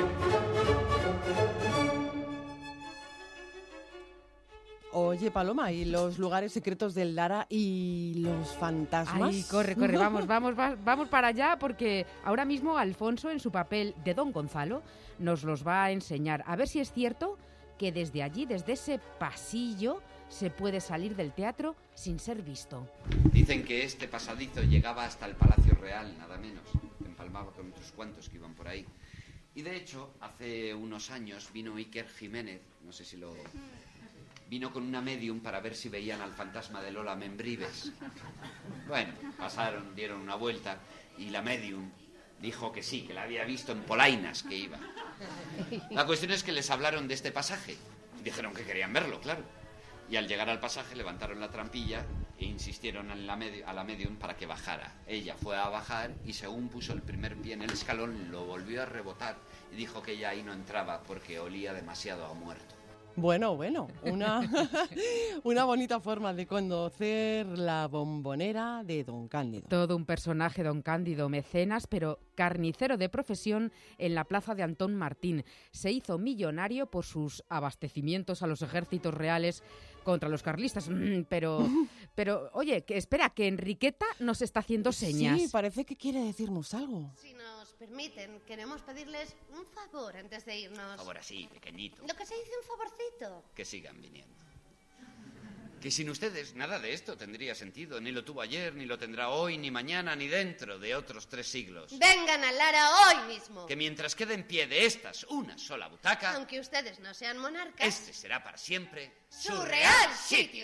Oye, Paloma, ¿y los lugares secretos del Lara y los fantasmas? Ay, corre, corre, vamos, vamos, va, vamos para allá porque ahora mismo Alfonso, en su papel de Don Gonzalo, nos los va a enseñar. A ver si es cierto que desde allí, desde ese pasillo, se puede salir del teatro sin ser visto. Dicen que este pasadizo llegaba hasta el Palacio Real, nada menos. Empalmaba con otros cuantos que iban por ahí. Y de hecho, hace unos años vino Iker Jiménez, no sé si lo... Vino con una medium para ver si veían al fantasma de Lola Membrives. Bueno, pasaron, dieron una vuelta y la medium dijo que sí, que la había visto en Polainas que iba. La cuestión es que les hablaron de este pasaje. Dijeron que querían verlo, claro. Y al llegar al pasaje levantaron la trampilla e insistieron en la medi- a la medium para que bajara. Ella fue a bajar y según puso el primer pie en el escalón lo volvió a rebotar y dijo que ella ahí no entraba porque olía demasiado a muerto. Bueno, bueno, una, una bonita forma de conocer la bombonera de Don Cándido. Todo un personaje, Don Cándido, mecenas, pero carnicero de profesión en la plaza de Antón Martín. Se hizo millonario por sus abastecimientos a los ejércitos reales contra los carlistas. Pero, pero oye, que espera, que Enriqueta nos está haciendo señas. Sí, parece que quiere decirnos algo. Si nos permiten, queremos pedirles un favor antes de irnos. Favor así, pequeñito. Lo que se dice un favorcito. Que sigan viniendo. Que sin ustedes nada de esto tendría sentido. Ni lo tuvo ayer, ni lo tendrá hoy, ni mañana, ni dentro de otros tres siglos. Vengan a Lara hoy mismo. Que mientras quede en pie de estas una sola butaca, aunque ustedes no sean monarcas, este será para siempre su real sitio.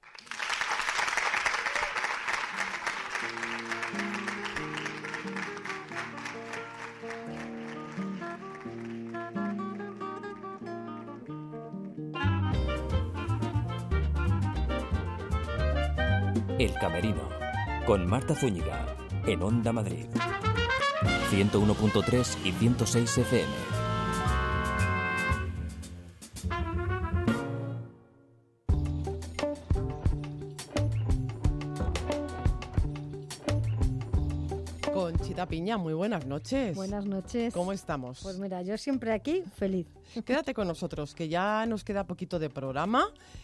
El Camerino, con Marta Zúñiga, en Onda Madrid. ciento uno punto tres y ciento seis F M. Tita Piña, muy buenas noches. Buenas noches. ¿Cómo estamos? Pues mira, yo siempre aquí, feliz. Quédate con nosotros, que ya nos queda poquito de programa.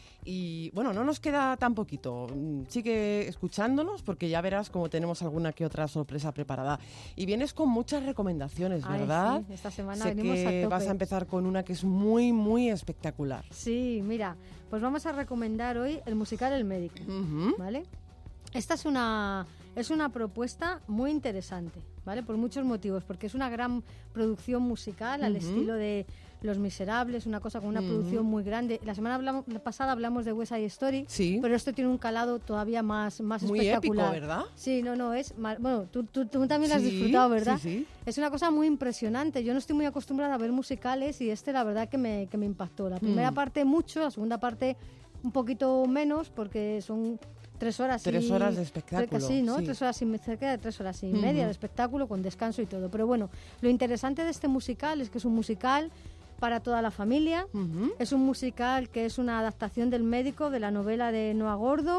Y bueno, no nos queda tan poquito. Sigue escuchándonos porque ya verás como tenemos alguna que otra sorpresa preparada. Y vienes con muchas recomendaciones, ¿verdad? Ay, sí. Esta semana sé venimos que a tope. vas a empezar con una que es muy, muy espectacular. Sí, mira, pues vamos a recomendar hoy el musical El Médico, uh-huh. ¿vale? Esta es una, es una propuesta muy interesante, ¿vale? Por muchos motivos, porque es una gran producción musical al uh-huh. estilo de Los Miserables, una cosa con una uh-huh. producción muy grande. La semana hablamos, la pasada hablamos de West Side Story, sí. pero esto tiene un calado todavía más, más muy espectacular. Épico, ¿verdad? Sí, no, no, es... Bueno, tú, tú, tú también la has sí, disfrutado, ¿verdad? Sí, sí. Es una cosa muy impresionante. Yo no estoy muy acostumbrada a ver musicales y este la verdad que me, que me impactó. La primera mm. parte mucho, la segunda parte un poquito menos porque son... Tres horas Tres y, horas de espectáculo. Casi, ¿no? Sí. Tres horas y cerca de tres horas y uh-huh. media de espectáculo con descanso y todo. Pero bueno, lo interesante de este musical es que es un musical para toda la familia. Uh-huh. Es un musical que es una adaptación del Médico, de la novela de Noah Gordon.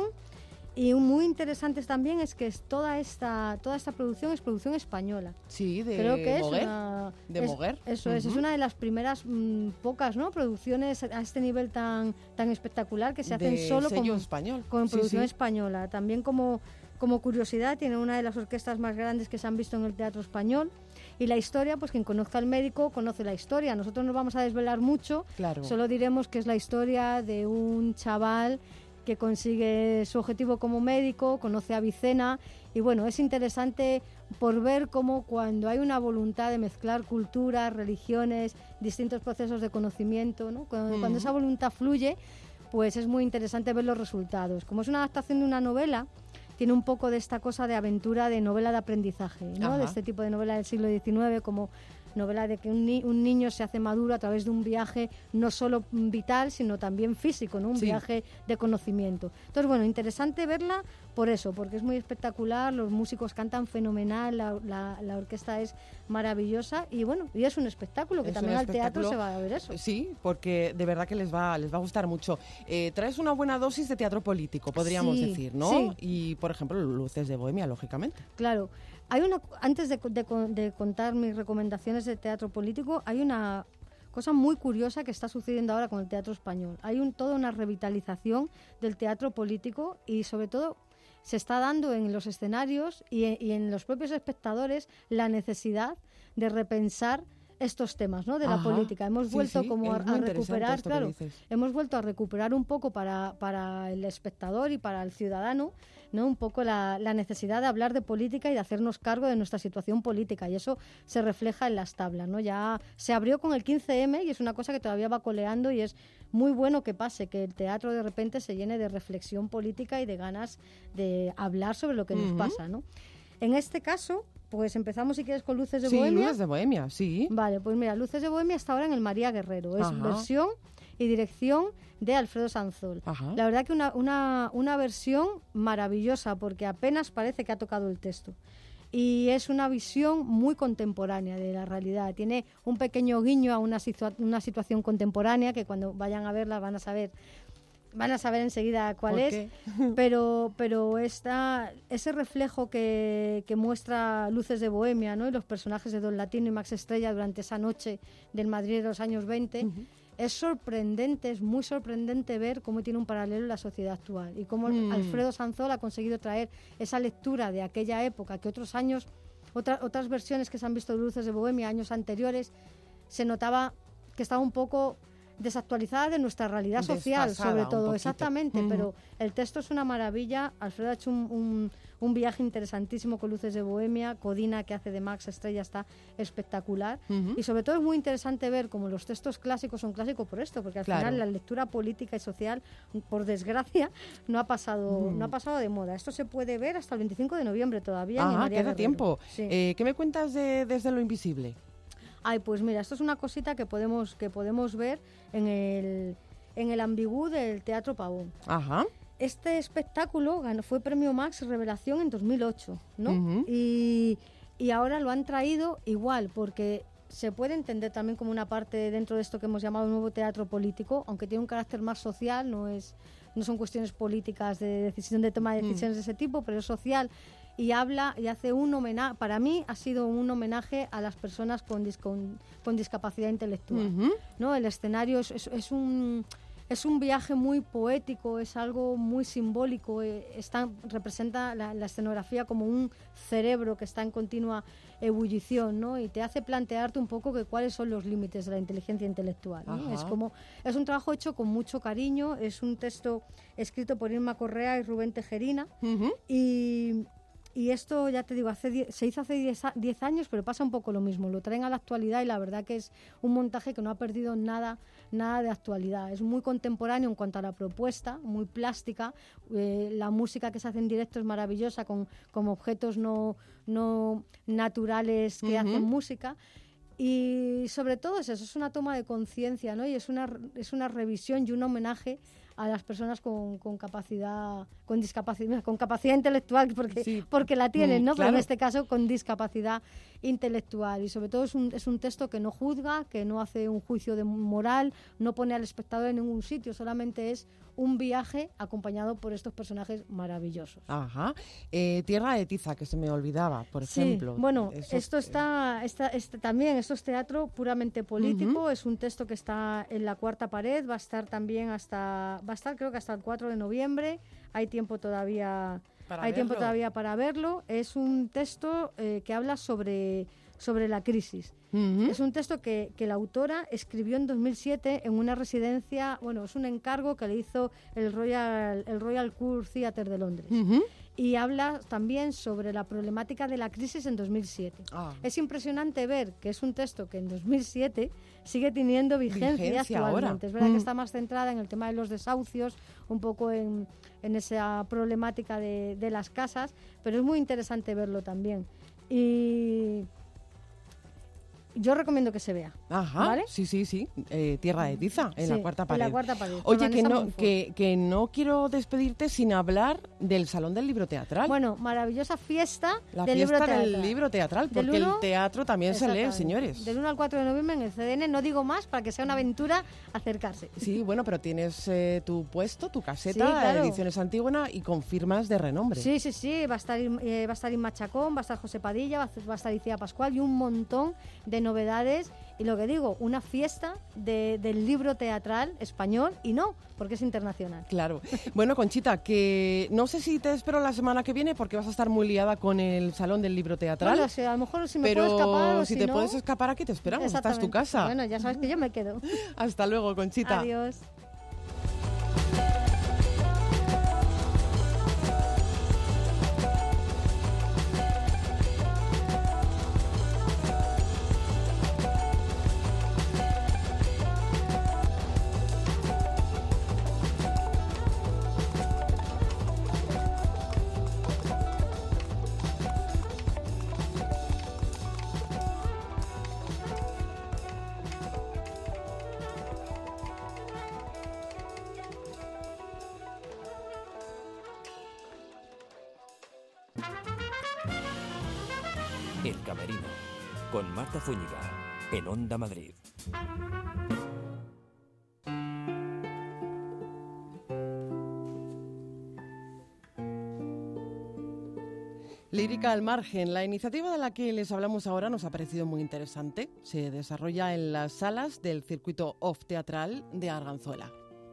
Y muy interesante también es que es toda esta toda esta producción es producción española. Sí, de Creo que Moguer. Es una, de es, Moguer. Eso uh-huh. es, es una de las primeras mmm, pocas, ¿no? Producciones a este nivel tan tan espectacular que se hacen de solo sello con, español. con sí, producción sí. española. También como, como curiosidad, tiene una de las orquestas más grandes que se han visto en el teatro español. Y la historia, pues quien conozca al Médico conoce la historia. Nosotros no vamos a desvelar mucho, claro. Solo diremos que es la historia de un chaval que consigue su objetivo como médico, conoce a Avicena y bueno, es interesante por ver cómo cuando hay una voluntad de mezclar culturas, religiones, distintos procesos de conocimiento, ¿no? Cuando, mm. cuando esa voluntad fluye, pues es muy interesante ver los resultados. Como es una adaptación de una novela, tiene un poco de esta cosa de aventura, de novela de aprendizaje, ¿no? Ajá. De este tipo de novela del siglo diecinueve, como novela de que un, ni- un niño se hace maduro a través de un viaje no solo vital, sino también físico, ¿no? Un sí. viaje de conocimiento. Entonces, bueno, interesante verla por eso, porque es muy espectacular, los músicos cantan fenomenal, la, la, la orquesta es maravillosa y bueno, y es un espectáculo, que es también al teatro espectáculo. se va a ver eso. Sí, porque de verdad que les va, les va a gustar mucho. Eh, traes una buena dosis de teatro político, podríamos Sí, decir, ¿no? sí. Y, por ejemplo, Luces de Bohemia, lógicamente. Claro. Hay una, antes de, de, de contar mis recomendaciones de teatro político, hay una cosa muy curiosa que está sucediendo ahora con el teatro español. Hay un, toda una revitalización del teatro político y sobre todo se está dando en los escenarios y, y en los propios espectadores la necesidad de repensar estos temas, ¿no? De la Ajá. política. Hemos Sí, vuelto sí, como a, es muy a interesante recuperar, esto que claro, dices. hemos vuelto a recuperar un poco para, para el espectador y para el ciudadano, ¿no? Un poco la, la necesidad de hablar de política y de hacernos cargo de nuestra situación política, y eso se refleja en las tablas, ¿no? Ya se abrió con el quince eme y es una cosa que todavía va coleando y es muy bueno que pase, que el teatro de repente se llene de reflexión política y de ganas de hablar sobre lo que nos Ujú. pasa, ¿no? En este caso, pues empezamos, si quieres, con Luces de Sí, Bohemia. Luces de Bohemia, sí. Vale, pues mira, Luces de Bohemia está ahora en el María Guerrero. Es Ajá. versión y dirección de Alfredo Sanzol. Ajá. La verdad que una, una, una versión maravillosa, porque apenas parece que ha tocado el texto. Y es una visión muy contemporánea de la realidad. Tiene un pequeño guiño a una, situa- una situación contemporánea que cuando vayan a verla van a saber... Van a saber enseguida cuál ¿Por es, qué? pero pero esta, ese reflejo que, que muestra Luces de Bohemia, ¿no? Y los personajes de Don Latino y Max Estrella durante esa noche del Madrid de los años veinte, uh-huh. es sorprendente, es muy sorprendente ver cómo tiene un paralelo en la sociedad actual y cómo mm. Alfredo Sanzol ha conseguido traer esa lectura de aquella época que otros años, otra, otras versiones que se han visto de Luces de Bohemia, años anteriores, se notaba que estaba un poco desactualizada de nuestra realidad social, Desfasada, sobre un todo, poquito. exactamente, Mm. pero el texto es una maravilla. Alfredo ha hecho un, un, un viaje interesantísimo con Luces de Bohemia, Codina, que hace de Max Estrella, está espectacular, Uh-huh. y sobre todo es muy interesante ver cómo los textos clásicos son clásicos por esto, porque al Claro. final la lectura política y social, por desgracia, no ha pasado Mm. no ha pasado de moda. Esto se puede ver hasta el veinticinco de noviembre todavía. en el Ah, María queda Guerrero. tiempo. Sí. Eh, ¿Qué me cuentas de Desde lo Invisible? Ay, pues mira, esto es una cosita que podemos que podemos ver en el en el Ambigú del Teatro Pavón. Ajá. Este espectáculo ganó, fue Premio Max Revelación en dos mil ocho, ¿no? Ujú. y, y ahora lo han traído igual, porque se puede entender también como una parte dentro de esto que hemos llamado nuevo teatro político, aunque tiene un carácter más social, no es no son cuestiones políticas de decisión de toma de decisiones mm. de ese tipo, pero es social. y habla y hace un homenaje, para mí ha sido un homenaje a las personas con, dis, con, con discapacidad intelectual. Uh-huh. ¿No? El escenario es, es, es un... Es un viaje muy poético, es algo muy simbólico, eh, está, representa la, la escenografía como un cerebro que está en continua ebullición, ¿no? Y te hace plantearte un poco que cuáles son los límites de la inteligencia intelectual, ¿no? Es como, es un trabajo hecho con mucho cariño, es un texto escrito por Irma Correa y Rubén Tejerina, uh-huh. y... Y esto, ya te digo, hace die- se hizo hace diez años, pero pasa un poco lo mismo. Lo traen a la actualidad y la verdad que es un montaje que no ha perdido nada, nada de actualidad. Es muy contemporáneo en cuanto a la propuesta, muy plástica. Eh, la música que se hace en directo es maravillosa, con, con objetos no, no naturales que uh-huh. hacen música. Y sobre todo es eso, es una toma de conciencia, ¿no? Y es una, es una revisión y un homenaje a las personas con, con capacidad, con discapacidad, con capacidad intelectual, porque, sí. porque la tienen, ¿no? Mm, claro. Pero en este caso con discapacidad intelectual. Y sobre todo es un, es un texto que no juzga, que no hace un juicio de moral, no pone al espectador en ningún sitio, solamente es un viaje acompañado por estos personajes maravillosos. Ajá. Eh, Tierra de Tiza, que se me olvidaba, por sí, ejemplo. Bueno, Eso, esto está, está este, también, esto es teatro puramente político, uh-huh. es un texto que está en la cuarta pared, va a estar también hasta, va a estar creo que hasta el cuatro de noviembre, hay tiempo todavía, para hay verlo. tiempo todavía para verlo. Es un texto eh, que habla sobre, sobre la crisis. Uh-huh. Es un texto que, que la autora escribió en dos mil siete en una residencia, bueno, es un encargo que le hizo el Royal, el Royal Court Theatre de Londres. Uh-huh. Y habla también sobre la problemática de la crisis en dos mil siete. Ah. Es impresionante ver que es un texto que en dos mil siete sigue teniendo vigencia, vigencia actualmente. Ahora. Es verdad mm. que está más centrada en el tema de los desahucios, un poco en, en esa problemática de, de las casas, pero es muy interesante verlo también. Y yo recomiendo que se vea. Ajá, ¿vale? sí, sí, sí. Eh, Tierra de Tiza, en sí, la cuarta pared. En la cuarta pared. Oye, que no, que, que no quiero despedirte sin hablar del Salón del Libro Teatral. Bueno, maravillosa fiesta la del fiesta libro teatral. del libro teatral, porque uno, el teatro también se lee, señores. Del uno al cuatro de noviembre en el C D N, no digo más, para que sea una aventura acercarse. Sí, bueno, pero tienes eh, tu puesto, tu caseta, sí, claro. Ediciones Antígona, y con firmas de renombre. Sí, sí, sí, va a estar, eh, va a estar Inma Chacón, va a estar José Padilla, va a, va a estar Icía Pascual y un montón de novedades. Y lo que digo, una fiesta de, del libro teatral español, y no, porque es internacional. Claro. Bueno, Conchita, que no sé si te espero la semana que viene porque vas a estar muy liada con el Salón del Libro Teatral. Bueno, o sea, a lo mejor si me pero puedo escapar o si, si te no... puedes escapar, aquí te esperamos. Esta es tu casa. Bueno, ya sabes que yo me quedo. Hasta luego, Conchita. Adiós. El Camerino, con Marta Zúñiga, en Onda Madrid. Lírica al margen. La iniciativa de la que les hablamos ahora nos ha parecido muy interesante. Se desarrolla en las salas del circuito off teatral de Arganzuela.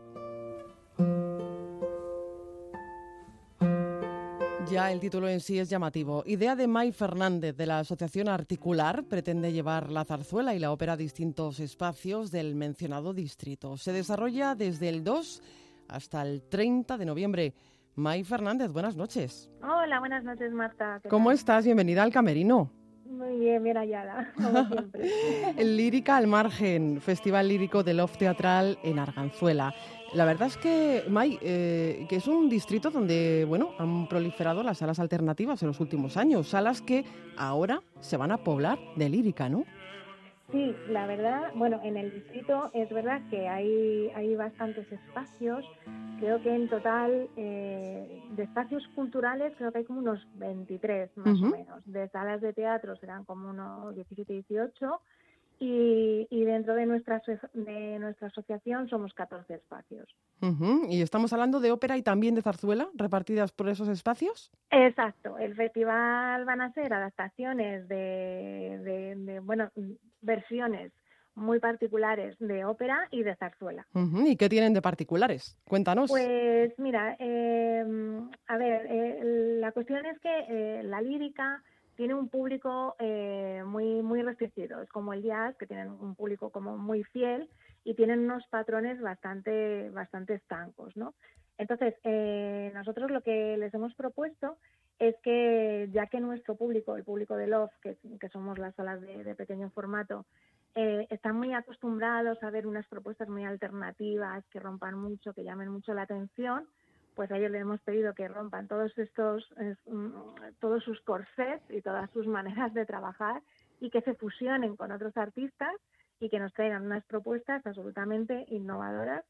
Ya el título en sí es llamativo. Idea de May Fernández, de la Asociación Articular, pretende llevar la zarzuela y la ópera a distintos espacios del mencionado distrito. Se desarrolla desde el dos hasta el treinta de noviembre. May Fernández, buenas noches. Hola, buenas noches, Marta. ¿Cómo tal? estás? Bienvenida al Camerino. Muy bien, bien hallada, como siempre. El Lírica al margen, Festival Lírico del Off Teatral en Arganzuela. La verdad es que, May, eh, que es un distrito donde, bueno, han proliferado las salas alternativas en los últimos años, salas que ahora se van a poblar de lírica, ¿no? Sí, la verdad, bueno, en el distrito es verdad que hay, hay bastantes espacios. Creo que en total eh, de espacios culturales creo que hay como unos veintitrés más uh-huh. o menos. De salas de teatro serán como unos diecisiete, dieciocho. y, y dentro de nuestra, de nuestra asociación somos catorce espacios. Uh-huh. ¿Y estamos hablando de ópera y también de zarzuela repartidas por esos espacios? Exacto. El festival van a ser adaptaciones de, de, de bueno, versiones muy particulares de ópera y de zarzuela. Uh-huh. ¿Y qué tienen de particulares? Cuéntanos. Pues mira, eh, a ver, eh, la cuestión es que eh, la lírica tiene un público eh, muy muy restringido. Es como el jazz, que tienen un público como muy fiel y tienen unos patrones bastante bastante estancos, ¿no? Entonces, eh, nosotros lo que les hemos propuesto es que, ya que nuestro público, el público de Love, que, que somos las salas de, de pequeño formato, eh, están muy acostumbrados a ver unas propuestas muy alternativas, que rompan mucho, que llamen mucho la atención, pues a ellos les hemos pedido que rompan todos estos, eh, todos sus corsets y todas sus maneras de trabajar y que se fusionen con otros artistas y que nos traigan unas propuestas absolutamente innovadoras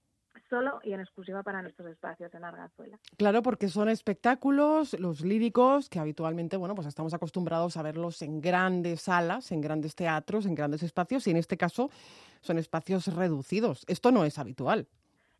solo y en exclusiva para nuestros espacios en Arganzuela. Claro, porque son espectáculos, los líricos, que habitualmente, bueno, pues estamos acostumbrados a verlos en grandes salas, en grandes teatros, en grandes espacios, y en este caso son espacios reducidos. Esto no es habitual.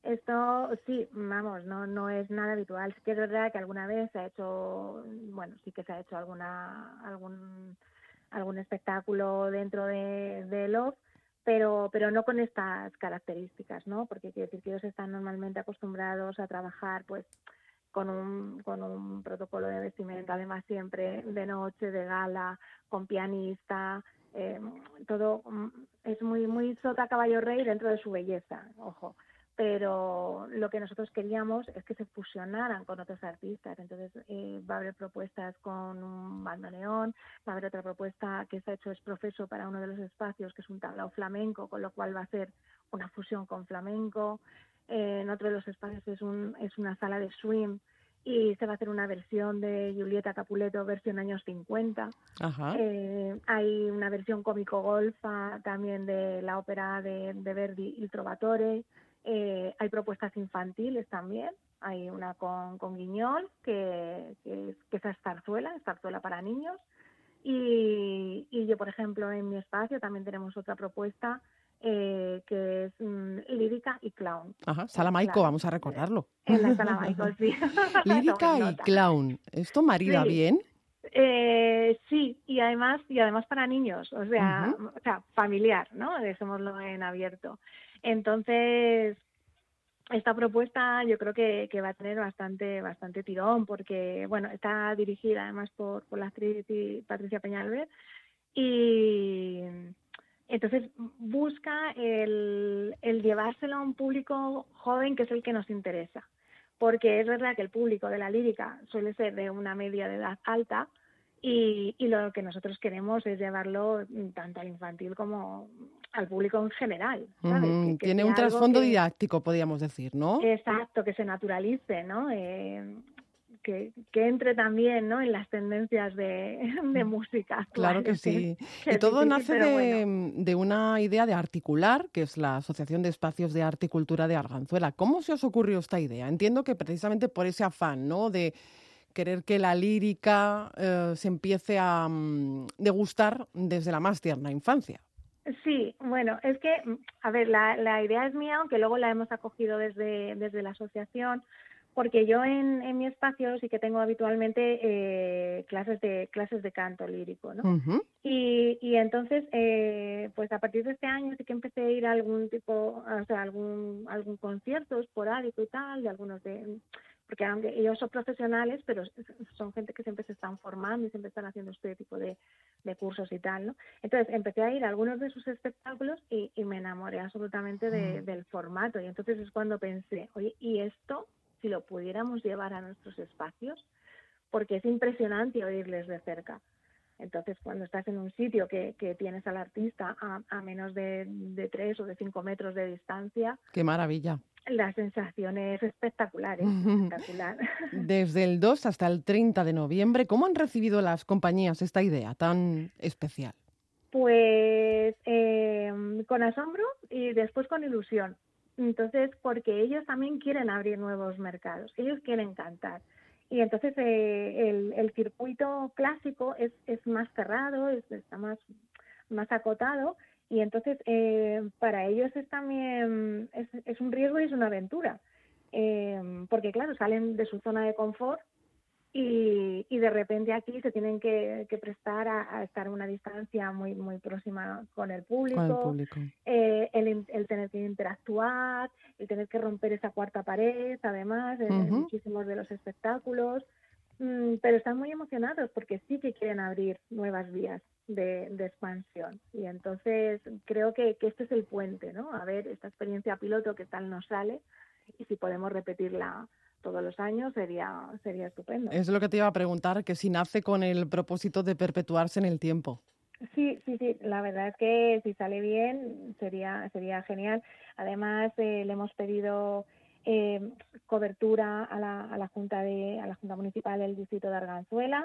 Esto sí, vamos, no no es nada habitual. Sí que es verdad que alguna vez se ha hecho, bueno, sí que se ha hecho alguna algún algún espectáculo dentro de, de Love, pero pero no con estas características, ¿no? Porque quiere decir que ellos están normalmente acostumbrados a trabajar, pues, con un con un protocolo de vestimenta, además siempre de noche, de gala, con pianista, eh, todo es muy muy sota caballo rey dentro de su belleza, ojo. Pero lo que nosotros queríamos es que se fusionaran con otros artistas. Entonces eh, va a haber propuestas con un bandoneón, va a haber otra propuesta que se ha hecho es profeso para uno de los espacios, que es un tablao flamenco, con lo cual va a ser una fusión con flamenco. Eh, en otro de los espacios es, un, es una sala de swing y se va a hacer una versión de Giulietta Capuleto, versión años cincuenta. Ajá. Eh, hay una versión cómico-golfa también de la ópera de, de Verdi, Il Trovatore. Eh, hay propuestas infantiles también, hay una con, con Guiñol, que, que, que es zarzuela, es zarzuela para niños, y, y yo, por ejemplo, en mi espacio también tenemos otra propuesta eh, que es mm, lírica y clown. Ajá, Sala Maico, claro. Vamos a recordarlo. En la Sala Maico, sí. Lírica y clown, ¿esto marida sí. bien? Eh, sí, y además y además para niños, o sea, uh-huh. o sea familiar, ¿no? Dejémoslo en abierto. Entonces, esta propuesta yo creo que, que va a tener bastante bastante tirón, porque, bueno, está dirigida además por, por la actriz Patricia Peñalver, y entonces busca el, el llevárselo a un público joven, que es el que nos interesa. Porque es verdad que el público de la lírica suele ser de una media de edad alta, y, y lo que nosotros queremos es llevarlo tanto al infantil como al público en general, ¿sabes? Mm, que, que tiene un trasfondo que, didáctico, podríamos decir, ¿no? Exacto, que se naturalice, ¿no? Eh, que, que entre también, ¿no?, en las tendencias de, de música actual. Claro que sí. Que y todo difícil, nace de, bueno. de una idea de Articular, que es la Asociación de Espacios de Arte y Cultura de Arganzuela. ¿Cómo se os ocurrió esta idea? Entiendo que precisamente por ese afán, ¿no?, de querer que la lírica eh, se empiece a um, degustar desde la más tierna infancia. Sí, bueno, es que, a ver, la, la idea es mía, aunque luego la hemos acogido desde, desde la asociación, porque yo en, en mi espacio sí que tengo habitualmente eh, clases de clases de canto lírico, ¿no? Uh-huh. Y, y entonces, eh, pues a partir de este año sí que empecé a ir a algún tipo, o sea, algún algún concierto esporádico y tal, de algunos de... porque aunque ellos son profesionales, pero son gente que siempre se están formando y siempre están haciendo este tipo de, de cursos y tal, ¿no? Entonces empecé a ir a algunos de sus espectáculos y, y me enamoré absolutamente de, del formato. Y entonces es cuando pensé, oye, ¿y esto si lo pudiéramos llevar a nuestros espacios? Porque es impresionante oírles de cerca. Entonces, cuando estás en un sitio que, que tienes al artista a, a menos de, de tres o de cinco metros de distancia... ¡Qué maravilla! La sensación es espectacular, es espectacular. Desde el dos hasta el treinta de noviembre, ¿cómo han recibido las compañías esta idea tan especial? Pues eh, con asombro y después con ilusión. Entonces, porque ellos también quieren abrir nuevos mercados, ellos quieren cantar. Y entonces eh, el, el circuito clásico es, es más cerrado, es, está más, más acotado, y entonces eh, para ellos es también es, es un riesgo y es una aventura, eh, porque claro, salen de su zona de confort y, y de repente aquí se tienen que, que prestar a, a estar a una distancia muy muy próxima con el público, Con el público. Eh, el, el tener que interactuar, el tener que romper esa cuarta pared, además, en, en Ujú. muchísimos de los espectáculos. Mm, pero están muy emocionados porque sí que quieren abrir nuevas vías de, de expansión, y entonces creo que, que este es el puente, ¿no? A ver, esta experiencia piloto que tal nos sale, y si podemos repetirla todos los años sería sería estupendo. Es lo que te iba a preguntar, que si nace con el propósito de perpetuarse en el tiempo. Sí, sí, sí, la verdad es que si sale bien sería sería genial. Además, eh, le hemos pedido eh, cobertura a la, a la Junta de a la Junta Municipal del Distrito de Arganzuela,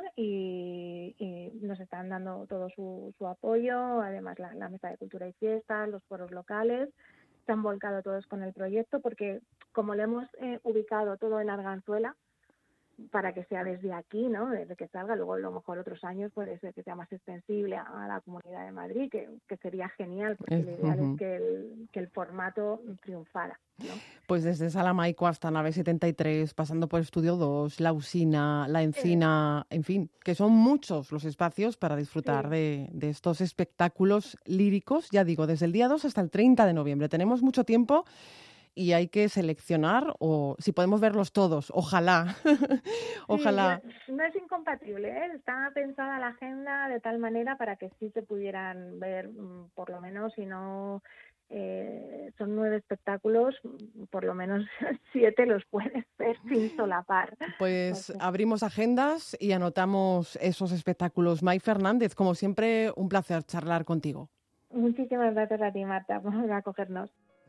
y, y nos están dando todo su, su apoyo. Además, la, la Mesa de Cultura y Fiestas, los foros locales, se han volcado todos con el proyecto, porque como le hemos eh, ubicado todo en Arganzuela, para que sea desde aquí, ¿no? Desde que salga, luego a lo mejor otros años puede ser que sea más extensible a, a la Comunidad de Madrid, que, que sería genial, porque Es- lo ideal ujú. es que el, que el formato triunfara, ¿no? Pues desde Salamaico hasta Nave setenta y tres, pasando por Estudio dos, La Usina, La Encina, en fin, que son muchos los espacios para disfrutar Sí. de, de estos espectáculos líricos, ya digo, desde el día dos hasta el treinta de noviembre. Tenemos mucho tiempo y hay que seleccionar, o si podemos verlos todos, ojalá, ojalá. Sí, no, no es incompatible, ¿eh? Está pensada la agenda de tal manera para que sí se pudieran ver, mm, por lo menos, si no eh, son nueve espectáculos, mm, por lo menos siete los puedes ver sin solapar. Pues O sea, abrimos agendas y anotamos esos espectáculos. May Fernández, como siempre, un placer charlar contigo. muchísimas gracias a ti, Marta, por acogernos.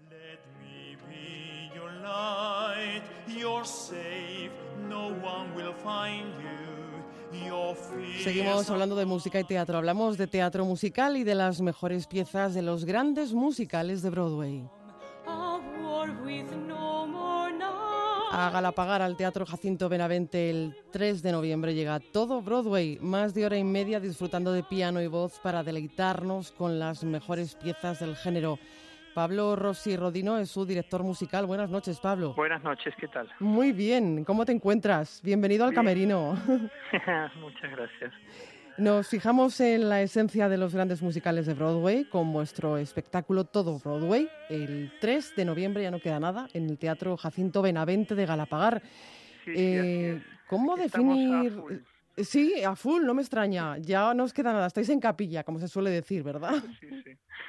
Your light, you're safe, no one will find you. Your fears Seguimos hablando de música y teatro. Hablamos de teatro musical y de las mejores piezas de los grandes musicales de Broadway. A war with no more night. A Galapagar, al Teatro Jacinto Benavente, el tres de noviembre llega todo Broadway. Más de hora y media disfrutando de piano y voz para deleitarnos con las mejores piezas del género. Pablo Rossi Rodino es su director musical. Buenas noches, Pablo. Buenas noches, ¿qué tal? Muy bien, ¿cómo te encuentras? Bienvenido al Bien. camerino. Muchas gracias. Nos fijamos en la esencia de los grandes musicales de Broadway con vuestro espectáculo Todo Broadway. El tres de noviembre, ya no queda nada, en el Teatro Jacinto Benavente de Galapagar. Sí, sí, Eh, así es. ¿Cómo Aquí estamos a definir...? full. Sí, a full, no me extraña. Ya no os queda nada, estáis en capilla, como se suele decir, ¿verdad? Sí, sí.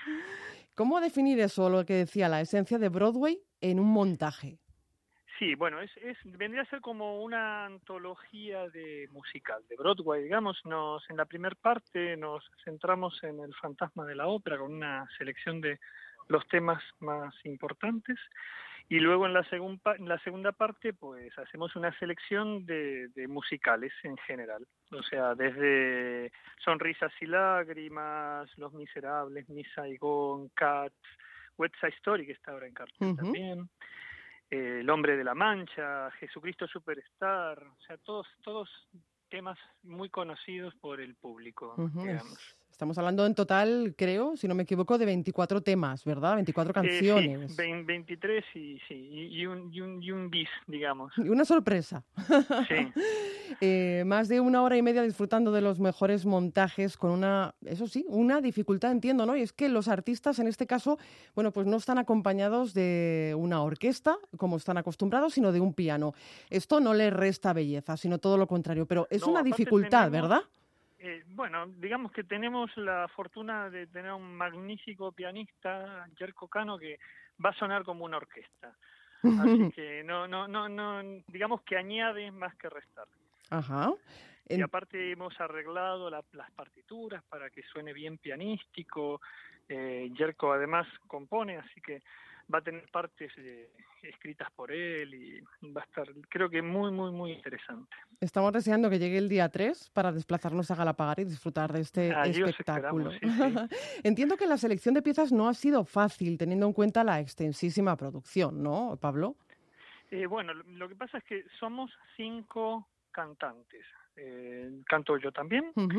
¿Cómo definir eso, lo que decía, la esencia de Broadway en un montaje? Sí, bueno, es, es vendría a ser como una antología de musical de Broadway, digamos. Nos en la primera parte nos centramos en el fantasma de la ópera con una selección de los temas más importantes, y luego en la, segun, en la segunda parte pues hacemos una selección de, de musicales en general, o sea, desde Sonrisas y Lágrimas, Los Miserables, Miss Saigon, Cats, West Side Story, que está ahora en cartel Ujú. también, eh, El Hombre de la Mancha, Jesucristo Superstar, o sea, todos todos temas muy conocidos por el público, Ujú, digamos. es- Estamos hablando en total, creo, si no me equivoco, de veinticuatro temas, ¿verdad? veinticuatro canciones. Eh, sí, vein- veintitrés y, sí, y, y un, y, un, y un bis, digamos. Y una sorpresa. Sí. Eh, más de una hora y media disfrutando de los mejores montajes con una, eso sí, una dificultad, entiendo, ¿no? Y es que los artistas en este caso, bueno, pues no están acompañados de una orquesta, como están acostumbrados, sino de un piano. Esto no les resta belleza, sino todo lo contrario, pero es No, una aparte dificultad, tenemos- ¿verdad? Eh, bueno, digamos que tenemos la fortuna de tener un magnífico pianista, Jerko Cano, que va a sonar como una orquesta. Así que no, no, no, no, digamos que añade más que restar. Ajá. Y En- aparte hemos arreglado la- las partituras para que suene bien pianístico. Eh, Jerko además compone, así que va a tener partes eh, escritas por él y va a estar, creo que muy, muy, muy interesante. Estamos deseando que llegue el día tres para desplazarnos a Galapagar y disfrutar de este Allí os espectáculo. esperamos, sí, Entiendo que la selección de piezas no ha sido fácil, teniendo en cuenta la extensísima producción, ¿no, Pablo? Eh, bueno, lo, lo que pasa es que somos cinco cantantes. Eh, canto yo también, Ujú.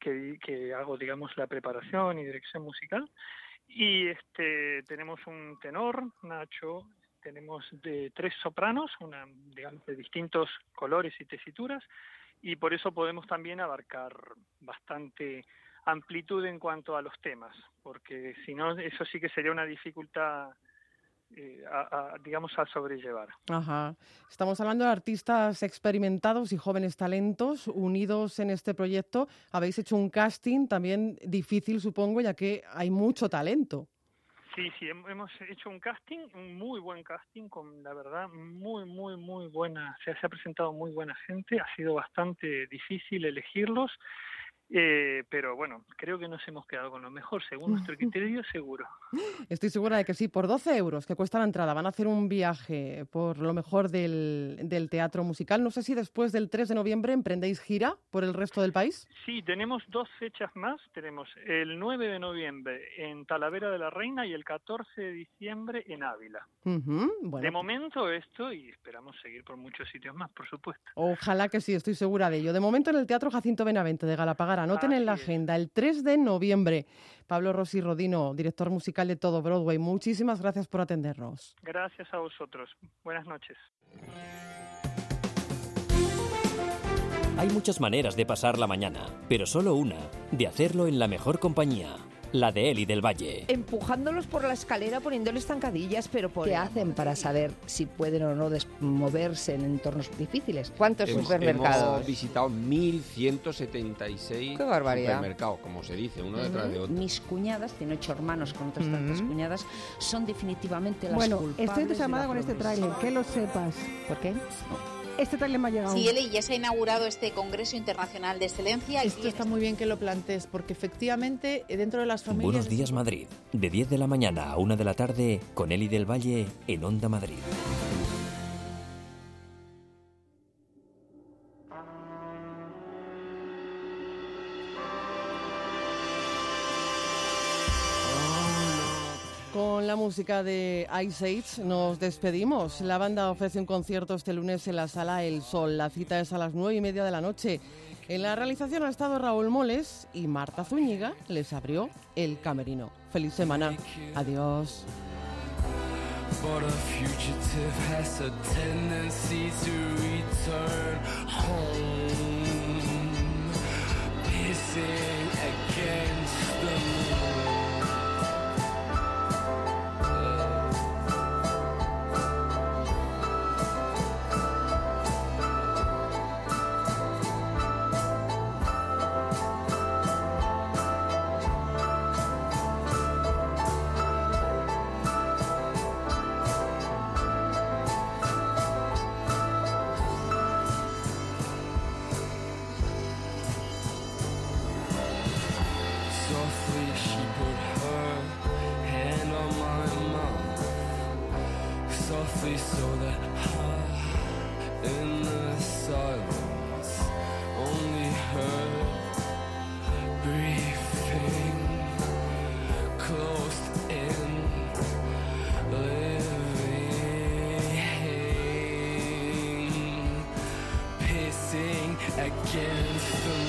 que, que hago, digamos, la preparación y dirección musical. Y este tenemos un tenor, Nacho, tenemos de tres sopranos, una, digamos, de distintos colores y tesituras, y por eso podemos también abarcar bastante amplitud en cuanto a los temas, porque si no, eso sí que sería una dificultad, eh, a, a, digamos, a sobrellevar. Ajá. Estamos hablando de artistas experimentados y jóvenes talentos unidos en este proyecto. Habéis hecho un casting también difícil, supongo, ya que hay mucho talento. Sí, sí, hemos hecho un casting, un muy buen casting, con la verdad muy, muy, muy buena, se ha presentado muy buena gente, ha sido bastante difícil elegirlos, eh, pero bueno, creo que nos hemos quedado con lo mejor, según nuestro criterio, seguro. Estoy segura de que sí, por doce euros que cuesta la entrada, van a hacer un viaje por lo mejor del, del teatro musical. No sé si después del tres de noviembre emprendéis gira por el resto del país. Sí, tenemos dos fechas más. Tenemos el nueve de noviembre en Talavera de la Reina y el catorce de diciembre en Ávila. Uh-huh, bueno. De momento esto, y esperamos seguir por muchos sitios más, por supuesto. Ojalá que sí, estoy segura de ello. De momento en el Teatro Jacinto Benavente de Galapagar. Anoten Así en la es. agenda el tres de noviembre. Pablo Rossi Rodino, director musical de Todo Broadway, muchísimas gracias por atendernos. Gracias a vosotros. Buenas noches. Hay muchas maneras de pasar la mañana, pero solo una, de hacerlo en la mejor compañía. La de Eli del Valle. Empujándolos por la escalera, poniéndoles zancadillas, pero por... ¿Qué hacen para saber si pueden o no des- moverse en entornos difíciles? ¿Cuántos hemos, supermercados? Hemos visitado mil ciento setenta y seis ¡Qué barbaridad! Supermercados, como se dice, uno uh-huh. detrás de otro. Mis cuñadas, tiene ocho hermanos con otras uh-huh. tantas cuñadas, son definitivamente las bueno, culpables. Bueno, estoy entusiasmada con este tráiler, que lo sepas. ¿Por qué? No. Este tráiler me ha llegado. Sí, Eli, ya se ha inaugurado este Congreso Internacional de Excelencia. Esto está muy bien que lo plantees, porque efectivamente dentro de las familias... Buenos días, Madrid. De diez de la mañana a una de la tarde, con Eli del Valle en Onda Madrid. Con la música de Ice Age nos despedimos. La banda ofrece un concierto este lunes en la Sala El Sol. La cita es a las nueve y media de la noche. En la realización ha estado Raúl Moles y Marta Zúñiga les abrió el camerino. Feliz semana. Adiós. So that high in the silence, only her breathing, closed in, living, pacing against the